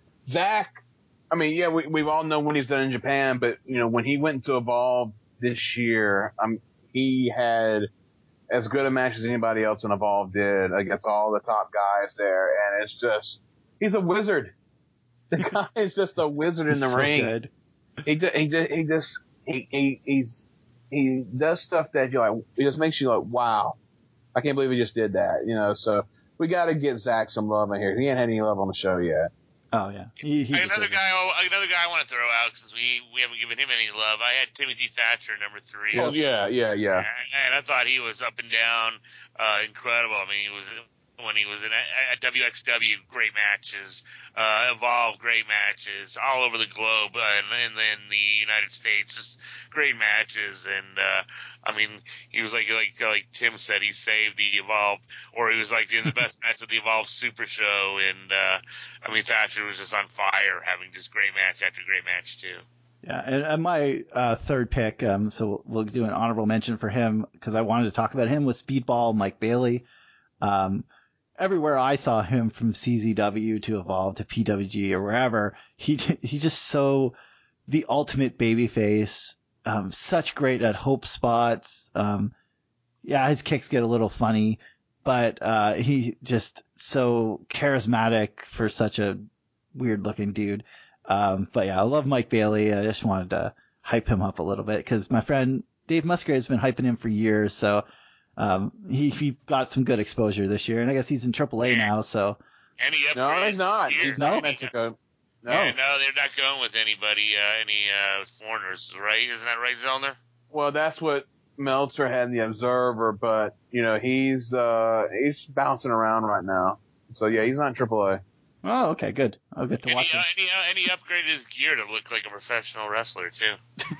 F: Zack, I mean, yeah, we, we've all known what he's done in Japan, but, you know, when he went into Evolve this year, um, he had as good a match as anybody else in Evolve did against all the top guys there. And it's just, he's a wizard. The guy is just a wizard in the
A: So
F: ring.
A: good.
F: He, ju- he, ju- he just, he, he, he's, he does stuff that you're like, it just makes you like, wow. I can't believe he just did that, you know, so we got to get Zach some love in here. He ain't had any love on the show yet.
A: Oh, yeah. He, he
E: another
A: deserves it.
E: guy, oh, another guy I want to throw out since we we haven't given him any love. I had Timothy Thatcher, number three.
F: Well, yeah, yeah, yeah.
E: And, and I thought he was up and down, uh, incredible. I mean, he was when he was in at W X W, great matches, uh, Evolve, great matches, all over the globe, uh, and, and then the United States, just great matches. And uh, I mean, he was like like like Tim said, he saved the Evolve, or he was like in the best match of the Evolve Super Show. And uh, I mean, Thatcher was just on fire, having just great match after great match too.
A: Yeah, and, and my uh, third pick, um, so we'll do an honorable mention for him because I wanted to talk about him, was Speedball Mike Bailey. Um, everywhere I saw him, from C Z W to Evolve to P W G or wherever, he he's just so the ultimate babyface. Um, such great at hope spots. Um, yeah, his kicks get a little funny, but uh, he just so charismatic for such a weird looking dude. Um, but yeah, I love Mike Bailey. I just wanted to hype him up a little bit because my friend Dave Musgrave's been hyping him for years. So, um, he, he got some good exposure this year, and I guess he's in triple A now. So,
E: And he
F: No,
E: upgraded
F: he's not.
E: this year.
F: He's not in Mexico. No.
E: Yeah, no, they're not going with anybody, uh, any uh, foreigners, right? Isn't that right, Zellner?
F: Well, that's what Meltzer had in the Observer, but, you know, he's, uh, he's bouncing around right now. So yeah, he's not in triple A.
A: oh, okay, good. I'll get to
E: And
A: watch
E: he,
A: him.
E: uh, and, he, uh, and he upgraded his gear to look like a professional wrestler, too.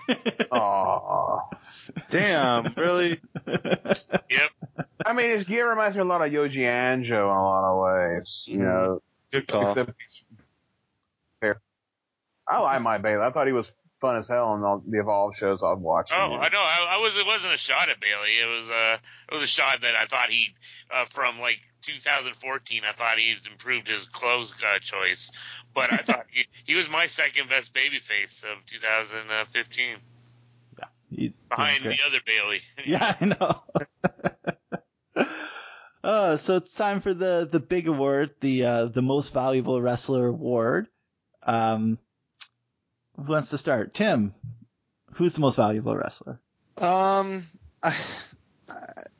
F: Aww.
D: Damn, really?
E: Yep.
F: I mean, his gear reminds me a lot of Yoji Anjo in a lot of ways. You know,
D: Good call.
F: except he's fair. I like Mike Bailey. I thought he was fun as hell in all the Evolve shows I've watched.
E: Oh, I know. I, I was. It wasn't a shot at Bailey. It was. Uh, it was a shot that I thought he, uh, from like two thousand fourteen. I thought he improved his clothes uh, choice, but I thought he, he was my second best babyface of two thousand fifteen,
A: Yeah, he's
E: behind
A: doing
E: the other Bailey.
A: Yeah, I know. uh, so it's time for the, the big award, the uh, the most valuable wrestler award. Um, who wants to start? Tim, who's the most valuable wrestler?
D: Um, I,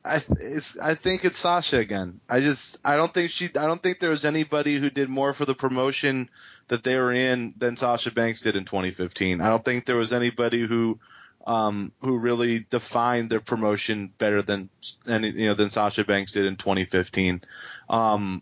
K: I it's I think it's Sasha again. I just I don't think she I don't think there was anybody who did more for the promotion that they were in than Sasha Banks did in twenty fifteen. I don't think there was anybody who um who really defined their promotion better than any you know than Sasha Banks did in twenty fifteen. Um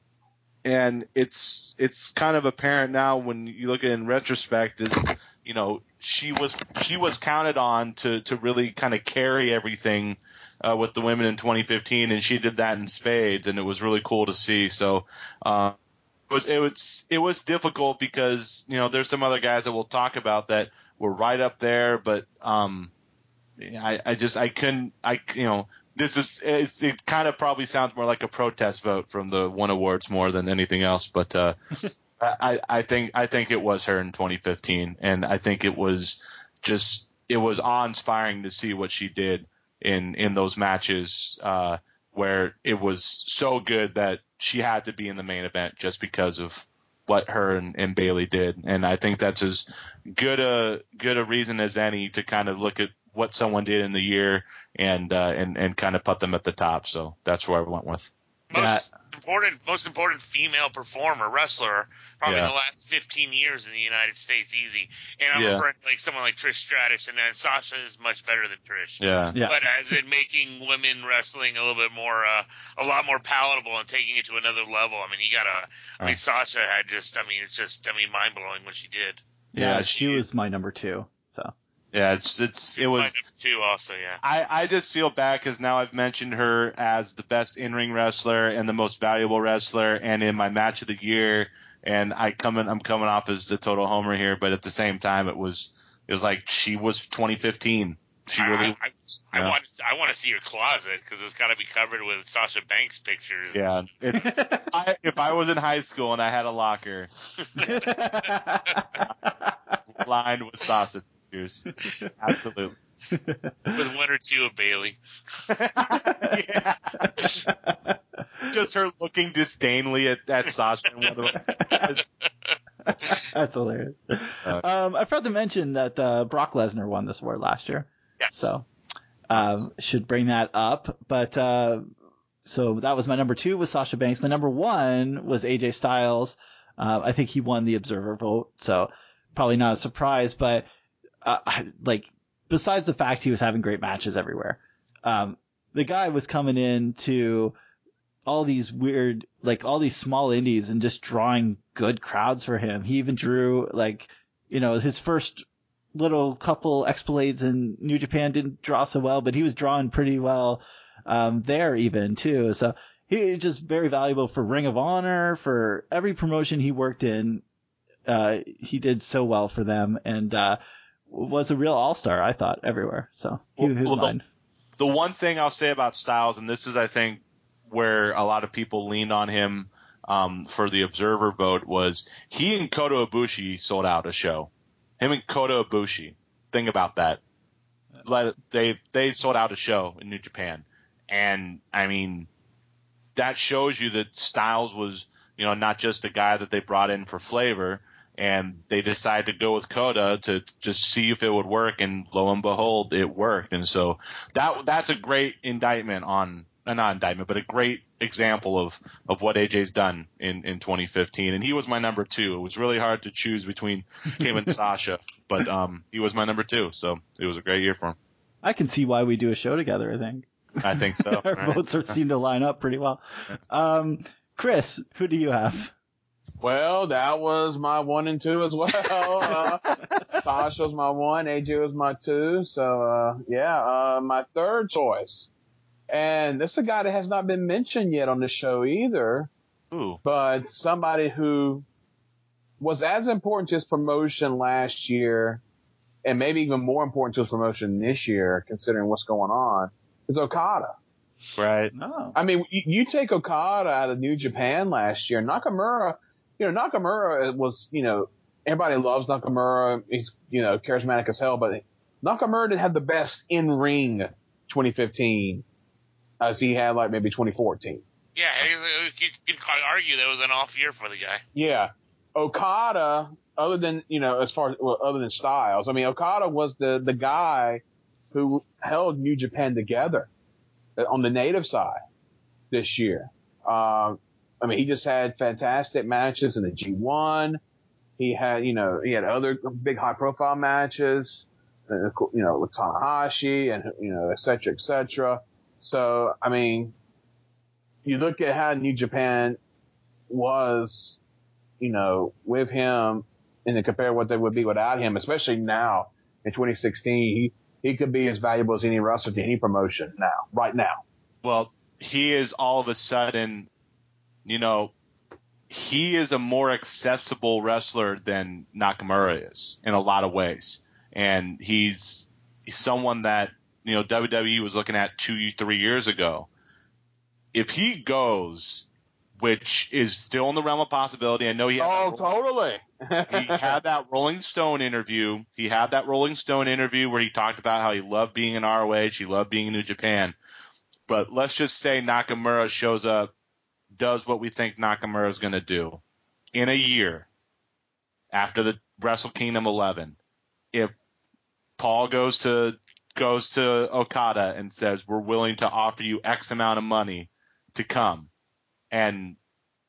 K: and it's it's kind of apparent now when you look at it in retrospect is you know she was she was counted on to to really kind of carry everything Uh, with the women in twenty fifteen, and she did that in spades, and it was really cool to see. So uh, it was it was it was difficult because you know there's some other guys that we'll talk about that were right up there, but um, I, I just I couldn't I you know this is it's, it kind of probably sounds more like a protest vote from the One Awards more than anything else, but uh, I I think I think it was her in twenty fifteen, and I think it was just it was awe-inspiring to see what she did in in those matches uh, where it was so good that she had to be in the main event just because of what her and, and Bayley did. And I think that's as good a good a reason as any to kind of look at what someone did in the year and uh, and and kind of put them at the top. So that's where I went with.
E: Most important, most important female performer, wrestler, probably
K: Yeah.
E: in the last fifteen years in the United States, easy. And I'm
K: Yeah.
E: referring to like someone like Trish Stratus, and then Sasha is much better than Trish.
K: Yeah.
A: Yeah.
E: But as in making women wrestling a little bit more, uh, a lot more palatable and taking it to another level. I mean, you gotta, I mean, Sasha had just, I mean, it's just, I mean, mind blowing what she did.
A: Yeah,
K: Yeah,
A: she
K: she-
A: was my number two. So
K: Yeah, it's it's it
E: My
K: was.
E: number two also, yeah.
K: I, I just feel bad because now I've mentioned her as the best in-ring wrestler and the most valuable wrestler, and in my match of the year, and I come in, I'm coming off as the total homer here, but at the same time, it was it was like she was twenty fifteen. She
E: I,
K: really,
E: I, I,
K: yeah.
E: want, I want to see your closet because it's got to be covered with Sasha Banks pictures.
K: yeah. It's I, if I was in high school and I had a locker lined with sausage pictures, absolutely.
E: With one or two of Bailey.
K: Yeah. Just her looking disdainly at, at Sasha. And one of them.
A: that's hilarious. Um, I forgot to mention that uh, Brock Lesnar won this award last year.
E: Yes.
A: So um, should bring that up. But uh, so that was my number two was Sasha Banks. My number one was A J Styles. Uh, I think he won the Observer vote, so probably not a surprise. But uh, like, besides the fact he was having great matches everywhere, um, the guy was coming in to all these weird, like all these small indies and just drawing good crowds for him. He even drew like, you know, his first little couple exploits in New Japan didn't draw so well, but he was drawing pretty well um, there even too. So he was just very valuable for Ring of Honor, for every promotion he worked in. Uh, he did so well for them and uh, was a real all-star, I thought, everywhere. So he, he was
K: Well,
A: mine.
K: The, the one thing I'll say about Styles, and this is, I think, where a lot of people leaned on him um, for the Observer vote, was he and Kota Ibushi sold out a show. Him and Kota Ibushi. Think about that. Let they they sold out a show in New Japan, and I mean that shows you that Styles was, you know, not just a guy that they brought in for flavor, and they decided to go with Kota to just see if it would work, and lo and behold, it worked. And so that that's a great indictment on. Not indictment, but a great example of, of what A J's done in, in twenty fifteen. And he was my number two. It was really hard to choose between him and Sasha, but um, he was my number two. So it was a great year for him.
A: I can see why we do a show together, I think.
K: I think so.
A: Our
K: Right.
A: votes are, seem to line up pretty well. Um, Chris, who do you have?
F: Well, that was my one and two as well. Uh, Sasha was my one, A J was my two. So, uh, yeah, uh, my third choice. And this is a guy that has not been mentioned yet on the show either.
K: Ooh.
F: But somebody who was as important to his promotion last year, and maybe even more important to his promotion this year, considering what's going on, is Okada.
K: Right.
A: Oh.
F: I mean, you, you take Okada out of New Japan last year. Nakamura, you know, Nakamura was, you know, everybody loves Nakamura. He's, you know, charismatic as hell, but Nakamura didn't have the best in-ring twenty fifteen as he had like maybe twenty fourteen.
E: Yeah, you can argue that was an off year for the guy.
F: Yeah. Okada, other than, you know, as far as, well, other than Styles, I mean, Okada was the, the guy who held New Japan together. on the native side this year. Um, I mean, he just had fantastic matches in the G one. He had, you know, he had other big high profile matches, you know, with Tanahashi and, you know, et cetera, et cetera. So, I mean, you look at how New Japan was, you know, with him and then compare what they would be without him, especially now in twenty sixteen, he, he could be as valuable as any wrestler to any promotion now, right now.
D: Well, he is all of a sudden, you know, he is a more accessible wrestler than Nakamura is in a lot of ways. And he's, he's someone that, you know, W W E was looking at two, three years ago. If he goes, which is still in the realm of possibility, I know he had
F: Oh,
D: that,
F: totally.
D: he had that Rolling Stone interview. He had that Rolling Stone interview where he talked about how he loved being in R O H, he loved being in New Japan. But let's just say Nakamura shows up, does what we think Nakamura is going to do in a year after the Wrestle Kingdom eleven. If Paul goes to goes to Okada and says, we're willing to offer you X amount of money to come. And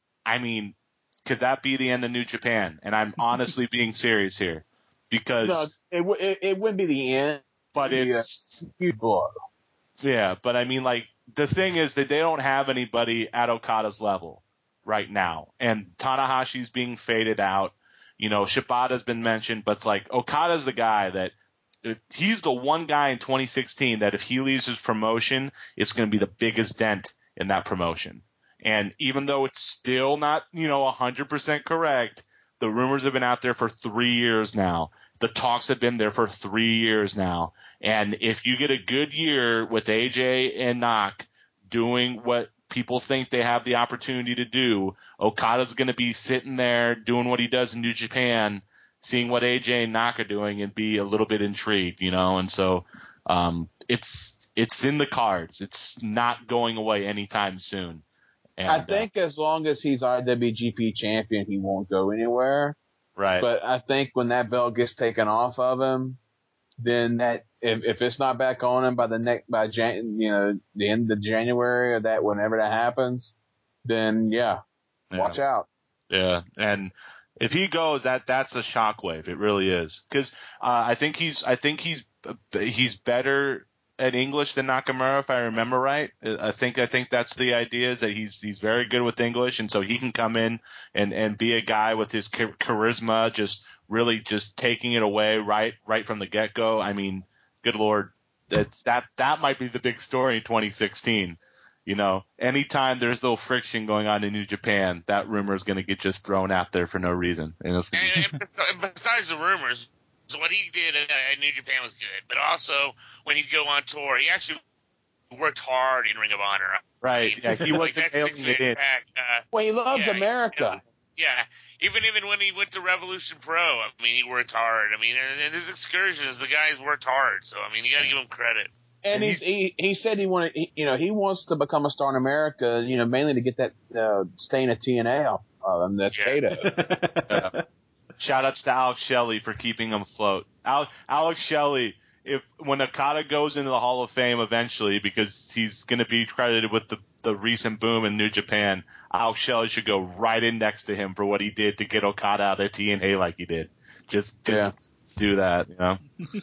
D: I mean, could that be the end of New Japan? And I'm honestly being serious here because
F: no, it, w- it, it wouldn't be the end,
D: but
F: it'd be
D: it's
F: a huge blow.
D: Yeah, but I mean, like, the thing is that they don't have anybody at Okada's level right now. And Tanahashi's being faded out. You know, Shibata's been mentioned, but it's like Okada's the guy that he's the one guy in twenty sixteen that if he leaves his promotion, it's going to be the biggest dent in that promotion. And even though it's still not, you know, one hundred percent correct, the rumors have been out there for three years now. The talks have been there for three years now. And if you get a good year with A J and Nak doing what people think they have the opportunity to do, Okada's going to be sitting there doing what he does in New Japan, seeing what A J and Nak are doing and be a little bit intrigued, you know? And so um, it's it's in the cards. It's not going away anytime soon. And,
F: I think uh, as long as he's I W G P champion, he won't go anywhere.
D: Right.
F: But I think when that belt gets taken off of him, then that if, if it's not back on him by the next by Jan, you know the end of January or that whenever that happens, then yeah,
D: yeah.
F: watch out.
D: Yeah, and if he goes, that that's a shockwave. It really is because uh, I think he's I think he's he's better at English than Nakamura, if I remember right. I think I think that's the idea, is that he's he's very good with English, and so he can come in and, and be a guy with his charisma, just really just taking it away right right from the get go. I mean, good Lord, that's that that might be the big story in twenty sixteen. You know, anytime there's a little friction going on in New Japan, that rumor is going to get just thrown out there for no reason. And, it's
E: and, and besides the rumors, so what he did at New Japan was good, but also when he'd go on tour, he actually worked hard in Ring of Honor.
D: Right.
E: I mean,
D: yeah, he
E: like
D: wasn't
E: that six man pack. Uh,
F: well, he loves
E: yeah,
F: America.
E: He, yeah, even even when he went to Revolution Pro, I mean, he worked hard. I mean, and, and his excursions, the guys worked hard. So I mean, you got to give him credit.
F: And, and he's, he he said he wanted, he, you know, he wants to become a star in America, you know, mainly to get that uh, stain of T N A off of him. That's Kato.
D: Yeah. Shout outs to Alex Shelley for keeping him afloat. Al- Alex Shelley, if when Okada goes into the Hall of Fame eventually, because he's going to be credited with the, the recent boom in New Japan, Alex Shelley should go right in next to him for what he did to get Okada out of T N A like he did. Just, just
F: yeah.
D: do that, you know.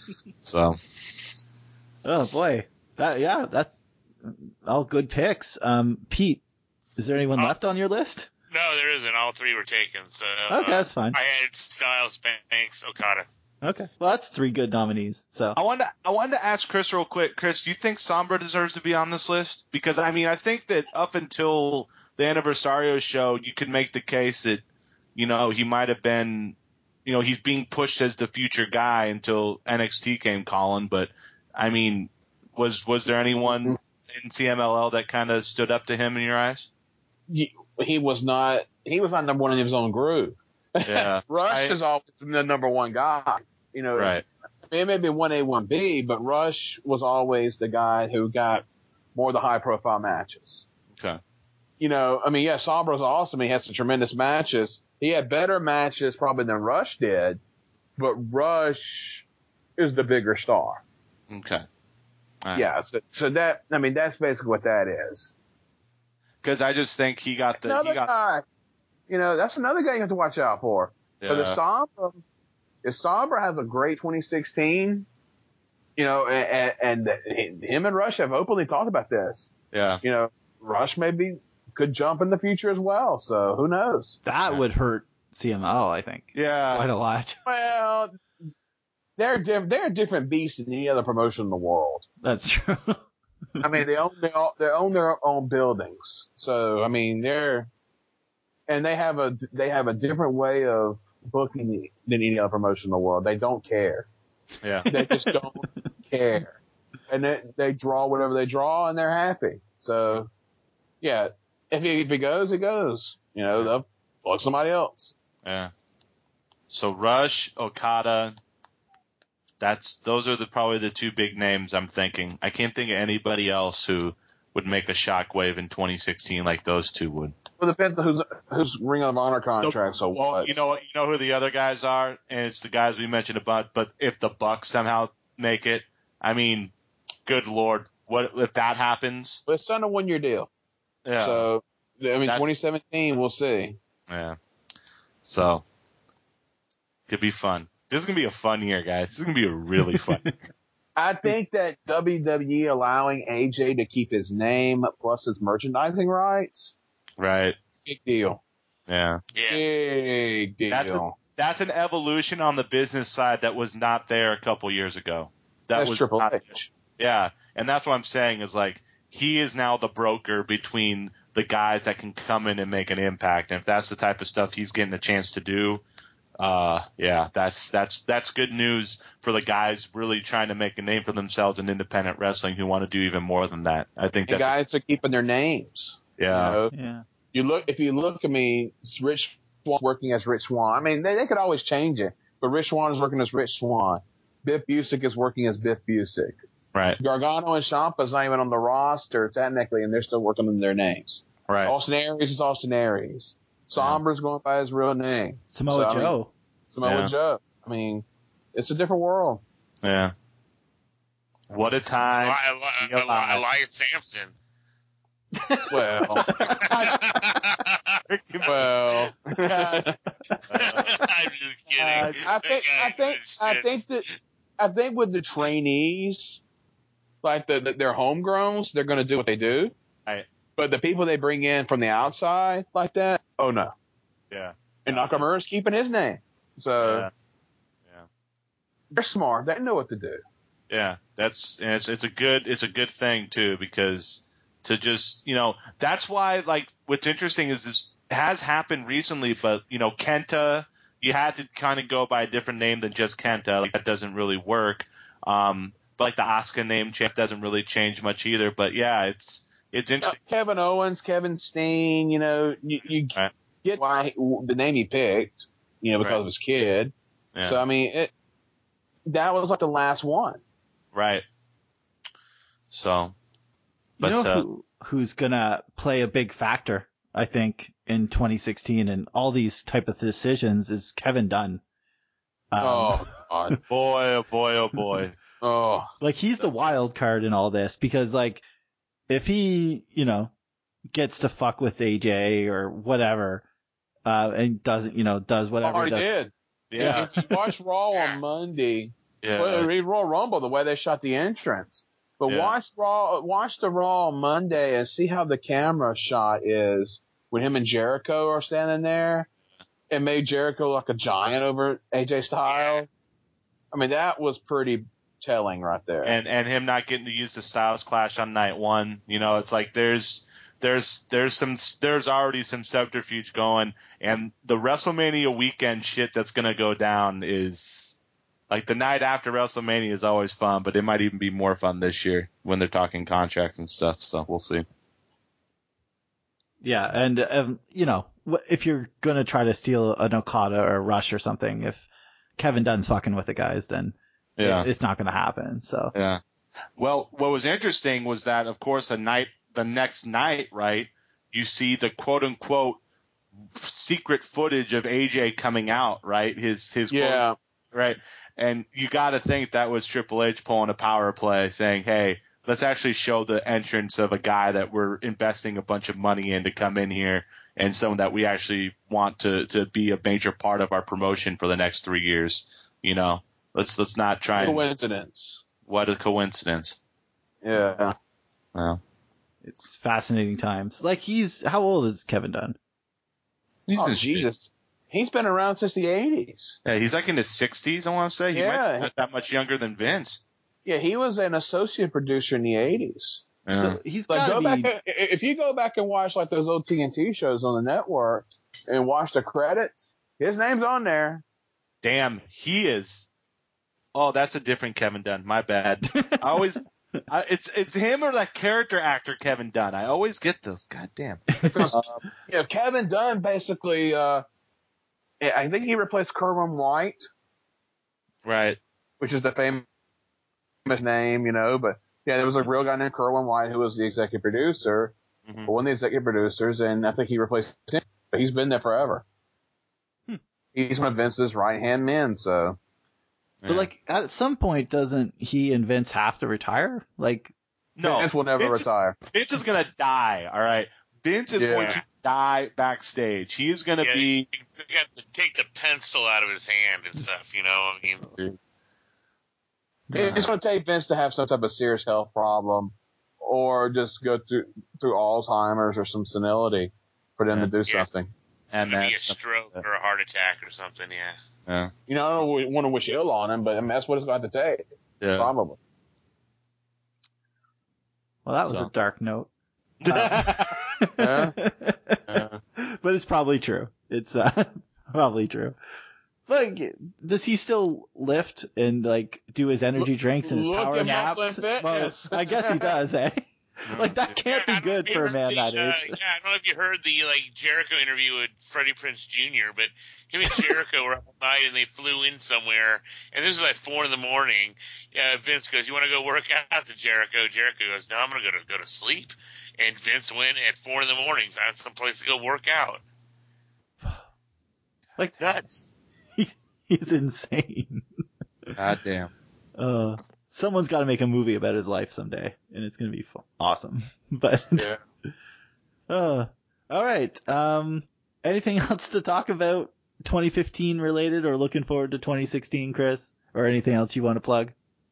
D: So.
A: Oh boy, that yeah, that's all good picks. Um, Pete, is there anyone
E: oh.
A: left on your list?
E: No, there isn't. All three were taken. So
A: okay,
E: uh,
A: that's fine.
E: I had Styles, Banks, Okada.
A: Okay, well that's three good nominees. So
D: I wanted to, I wanted to ask Chris real quick. Chris, do you think Sombra deserves to be on this list? Because I mean, I think that up until the Anniversario show, you could make the case that, you know, he might have been, you know, he's being pushed as the future guy until N X T came calling. But I mean, was was there anyone in C M L L that kind of stood up to him in your eyes?
F: He, he was not. He was not number one in his own group.
D: Yeah,
F: Rush
D: I,
F: is always the number one guy. You know,
D: right.
F: It may be one A, one B, but Rush was always the guy who got more of the high profile matches.
D: Okay.
F: You know, I mean, yeah, Sombra's awesome. He had some tremendous matches. He had better matches probably than Rush did, but Rush is the bigger star.
D: Okay.
K: Right.
F: Yeah, so, so that I mean that's basically what that is.
K: Because I just think he got the
F: Another
K: he got
F: guy, you know, that's another guy you have to watch out for. Because if
K: yeah,
F: Sombra, if Sombra has a great twenty sixteen, you know, and, and him and Rush have openly talked about this.
K: yeah.
F: You know, Rush maybe could jump in the future as well. So who knows?
A: That
K: Yeah.
A: would hurt C M L, I think,
K: Yeah.
A: quite a lot.
F: Well, they're diff- they're a different beast than any other promotion in the world.
A: That's true.
F: I mean, they own they, own, they own their own buildings. So I mean, they're and they have a they have a different way of booking than any other promotion in the world. They don't care.
K: Yeah.
F: They just don't care, and they they draw whatever they draw, and they're happy. So, yeah, if it, if it goes, it goes. You know, they'll book somebody else.
K: Yeah. So Rush, Okada, that's those are the probably the two big names I'm thinking. I can't think of anybody else who would make a shockwave in twenty sixteen like those two would.
F: Well, it depends on who's who's Ring of Honor contract. So,
K: well,
F: what?
K: you know what? You know who the other guys are, and it's the guys we mentioned about. But if the Bucks somehow make it, I mean, good lord, what if that happens?
F: But it's on a one year deal.
K: Yeah.
F: So, I mean,
K: That's-
F: twenty seventeen, we'll see.
K: Yeah. So could be fun. This is gonna be a fun year, guys. This is gonna be a really fun year.
F: I think that W W E allowing A J to keep his name plus his merchandising rights,
K: Right.
F: big deal.
K: Yeah.
E: Yeah.
F: Big deal.
K: That's a, that's an evolution on the business side that was not there a couple years ago. That
F: That's
K: was
F: Triple
K: not,
F: H.
K: Yeah, and that's what I'm saying is like he is now the broker between the guys that can come in and make an impact. And if that's the type of stuff he's getting a chance to do, uh, yeah, that's that's that's good news for the guys really trying to make a name for themselves in independent wrestling who want to do even more than that. I think
F: And
K: that's
F: guys are keeping their names.
K: yeah,
F: You know?
A: Yeah.
F: You look, if you look, I mean, it's Rich Swann working as Rich Swann. I mean, they, they could always change it, but Rich Swann is working as Rich Swann. Biff Busick is working as Biff Busick.
K: right,
F: Gargano and Ciampa's not even on the roster technically, and they're still working on their names.
K: right.
F: Austin Aries is Austin Aries. Sombra's going by his real name.
A: Samoa
F: So, I mean,
A: Joe.
F: Samoa
K: Yeah.
F: Joe. I mean, it's a different world.
K: Yeah. What a time.
E: Eli-
K: to be
E: Eli-
K: alive.
E: Elias Sampson.
F: Well, well.
E: I'm just kidding.
F: I think, I
E: That guy's
F: think,
E: the
F: I
E: shit.
F: think that, I think with the trainees, like the, the they're homegrowns, they're going to do what they do.
K: Right.
F: But the people they bring in from the outside like that, oh no.
K: Yeah.
F: And Nakamura's keeping his name, so
K: Yeah. Yeah.
F: they're smart. They know what to do.
K: Yeah, that's and it's it's a good it's a good thing too because to just you know that's why like what's interesting is this has happened recently, but you know Kenta you had to kind of go by a different name than just Kenta. Like that doesn't really work. Um, but like the Asuka name change doesn't really change much either. But yeah, it's it's interesting.
F: Kevin Owens, Kevin Steen, you know, you, you
K: Right.
F: get why he, the name he picked, you know, because
K: Right.
F: of his kid.
K: Yeah.
F: So I mean, it that was like the last one.
K: Right. So, but
A: you know
K: uh,
A: who, who's gonna play a big factor, I think, in twenty sixteen and all these type of decisions is Kevin Dunn. Um,
F: Oh God.
K: boy, oh boy, oh boy.
F: Oh.
A: Like he's the wild card in all this because like if he, you know, gets to fuck with A J or whatever, uh, and doesn't, you know, does whatever
F: Already
A: he does.
F: did.
K: Yeah.
F: If you watch Raw on Monday,
K: Yeah.
F: well, read Raw Rumble the way they shot the entrance. But
K: Yeah.
F: watch Raw, watch the Raw on Monday and see how the camera shot is when him and Jericho are standing there. It made Jericho like a giant over A J Styles. I mean, that was pretty telling right there.
K: and and him not getting to use the Styles Clash on night one. You know, it's like there's there's there's some there's already some subterfuge going, and the WrestleMania weekend shit that's gonna go down is like the night after WrestleMania is always fun, but it might even be more fun this year when they're talking contracts and stuff. So we'll see.
A: Yeah, and um, you know, wh- if you're gonna try to steal an Okada or a Rush or something, if Kevin Dunn's fucking with the guys, then
K: Yeah.
A: it- it's not gonna happen. So
K: Yeah. Well, what was interesting was that, of course, the night, the next night, right, you see the quote unquote secret footage of A J coming out, right? His, his,
F: yeah.
K: quote, right. And you got to think that was Triple H pulling a power play saying, hey,
D: let's actually show the entrance of a guy that we're investing a bunch of money in to come in here, and someone that we actually want to to be a major part of our promotion for the next three years. You know, let's let's not try. And,
F: Coincidence.
D: What a coincidence.
F: Yeah.
D: Well,
A: It's fascinating times. Like he's how old is Kevin Dunn?
D: he's
F: Oh,
D: in his-
F: Jesus. He's been around since the eighties.
D: Yeah, he's like in his sixties. I want to say he
F: Yeah.
D: might be not that much younger than Vince.
F: Yeah, he was an associate producer in the eighties.
D: Yeah.
A: So he's
F: Like,
A: got
F: go
A: to be.
F: back, if you go back and watch like those old T N T shows on the network and watch the credits, his name's on there.
D: Damn, he is. Oh, that's a different Kevin Dunn. My bad. I always, I, it's it's him or that character actor Kevin Dunn. I always get those. God damn.
F: Because yeah, Kevin Dunn basically, uh, I think he replaced Kerwin White,
D: Right.
F: which is the famous name, you know. But yeah, there was a real guy named Kerwin White who was the executive producer,
D: Mhm.
F: one of the executive producers, and I think he replaced him. But he's been there forever.
A: Hmm.
F: He's one of Vince's right hand men. So
A: But
D: Yeah.
A: like at some point, doesn't he and Vince have to retire? Like,
D: No,
F: Vince will never
D: Vince,
F: retire.
D: Vince is gonna die. All right. Vince is
F: Yeah.
D: going to die backstage. He is gonna
E: Yeah,
D: be.
E: you got to take the pencil out of his hand and stuff, you know. I mean,
F: It's going to take Vince to have some type of serious health problem, or just go through through Alzheimer's or some senility for them
D: Yeah.
F: to do
E: Yeah.
F: something.
D: And
E: maybe a
D: that's
E: stroke or a heart attack or something. Yeah.
D: yeah.
F: You know, I don't want to wish ill on him, but I mean, that's what it's going to have to take.
D: Yeah.
F: Probably.
A: well, that was
D: So.
A: a dark note.
F: Yeah.
D: Yeah.
A: But it's probably true. It's uh, probably true. But does he still lift and like do his energy drinks and his
F: Look
A: power
F: at
A: naps?
F: Muscle and
A: Well,
F: Fitness.
A: I guess he does, eh? Like that can't
E: Yeah, I
A: be
E: don't know
A: good
E: if you
A: for a
E: heard
A: man
E: the,
A: that
E: uh,
A: age.
E: Yeah, I don't know if you heard the like Jericho interview with Freddie Prinze Junior, but him and Jericho were up all night and they flew in somewhere, and this is like four in the morning. Uh, Vince goes, "You want to go work out?" To Jericho. Jericho goes, "No, I'm gonna go to go to sleep." And Vince went at four in the morning, found some place to go work out.
A: Like
E: Nuts.
A: he's insane.
D: God damn.
A: Uh, someone's got to make a movie about his life someday, and it's gonna be fu- awesome. But
F: Yeah.
A: uh, all right. Um, anything else to talk about twenty fifteen related, or looking forward to twenty sixteen, Chris, or anything else you want to plug?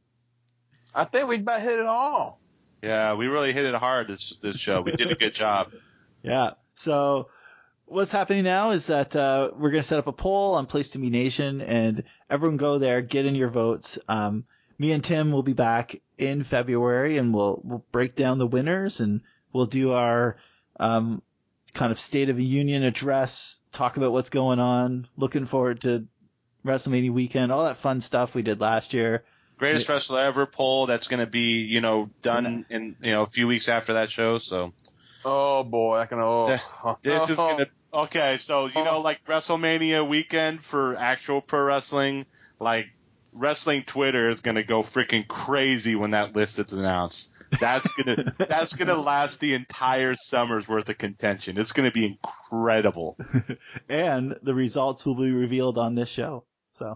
F: I think we about hit it all.
D: Yeah, we really hit it hard this this show. We did a good job.
A: Yeah. So what's happening now is that uh, we're going to set up a poll on Place to Be Nation, and everyone go there, get in your votes. Um, me and Tim will be back in February, and we'll we'll break down the winners, and we'll do our um, kind of State of the Union address, talk about what's going on. Looking forward to WrestleMania weekend, all that fun stuff we did last year.
D: Greatest wrestler ever poll that's going to be, you know, done in, you know, a few weeks after that show. So
F: Oh boy, I can. Oh,
D: this is going to, okay. So, you know, like WrestleMania weekend for actual pro wrestling, like wrestling Twitter is going to go freaking crazy when that list is announced. That's going to, that's going to last the entire summer's worth of contention. It's going to be incredible.
A: And the results will be revealed on this show. So,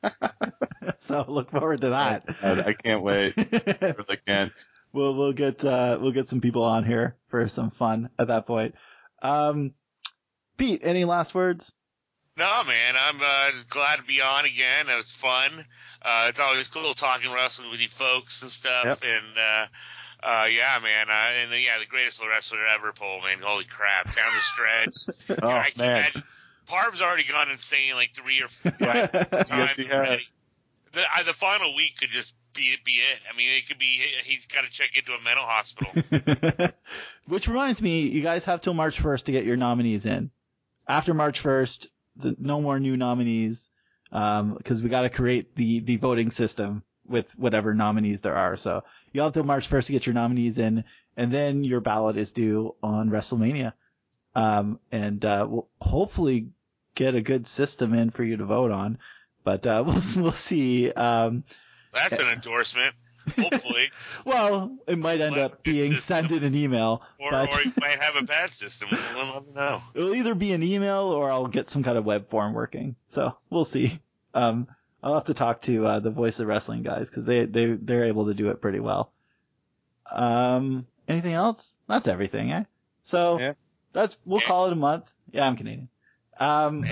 A: so look forward to that.
D: I, I can't wait. I really can't.
A: We'll we'll get uh, we'll get some people on here for some fun at that point. Um, Pete, any last words?
E: No, man, I'm uh, glad to be on again. It was fun. Uh, it's always cool talking wrestling with you folks and stuff.
A: Yep.
E: And uh, uh, yeah, man, uh, and the, yeah, the greatest wrestler ever poll, man. Holy crap, down the stretch.
A: Oh,
E: I can
A: man.
E: imagine. Parv's already gone insane like three or five times
D: Yes, he has.
E: already. The, uh, the final week could just be be it. I mean, it could be. He's got to check into a mental hospital.
A: Which reminds me, you guys have till March first to get your nominees in. After March first, the, no more new nominees, um, because we got to create the, the voting system with whatever nominees there are. So you have till March first to get your nominees in, and then your ballot is due on WrestleMania. Um, and, uh, we'll hopefully get a good system in for you to vote on, but, uh, we'll, we'll see. Um,
E: That's an endorsement. Hopefully,
A: well, it might end
E: Well,
A: up being
E: it's-
A: sent in an email,
E: or
A: but
E: or you might have a bad system. We'll let me know.
A: it'll either be an email or I'll get some kind of web form working. So we'll see. Um, I'll have to talk to, uh, the Voice of Wrestling guys, cause they, they, they're able to do it pretty well. Um, anything else? That's everything, eh? So
K: Yeah.
A: that's we'll call it a month. Yeah, I'm Canadian. Um,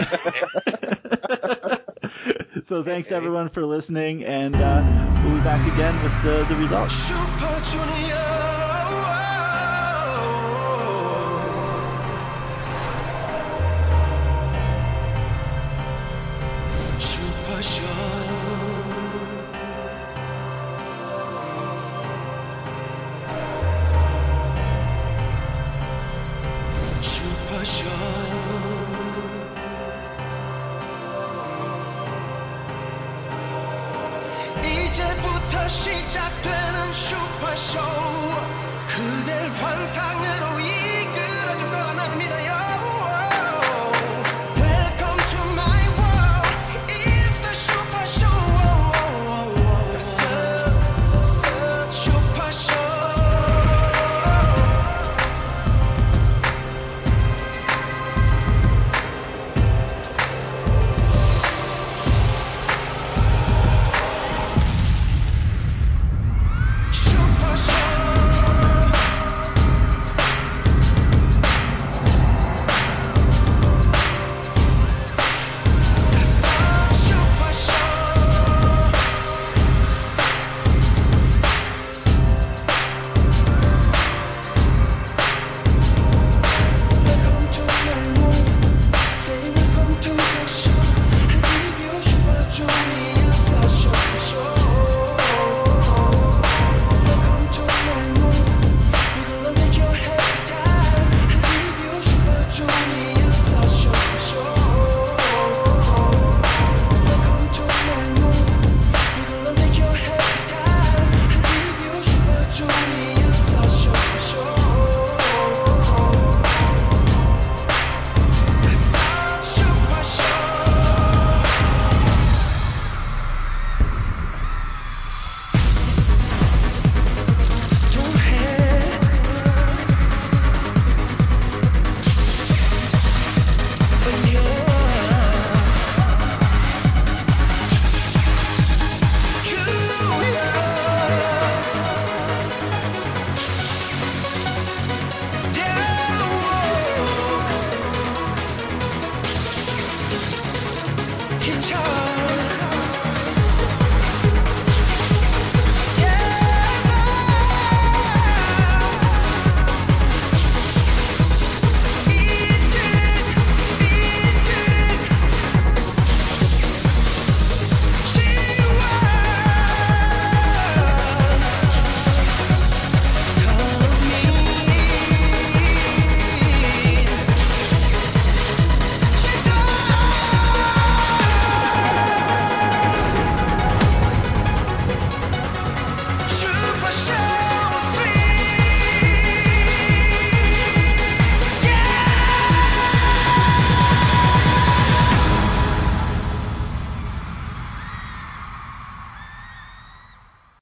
A: so thanks everyone for listening, and uh, we'll be back again with the the results.
B: Super Junior. Super Show. Super Show. 이제부터 시작되는 슈퍼쇼. 그댈 환상으로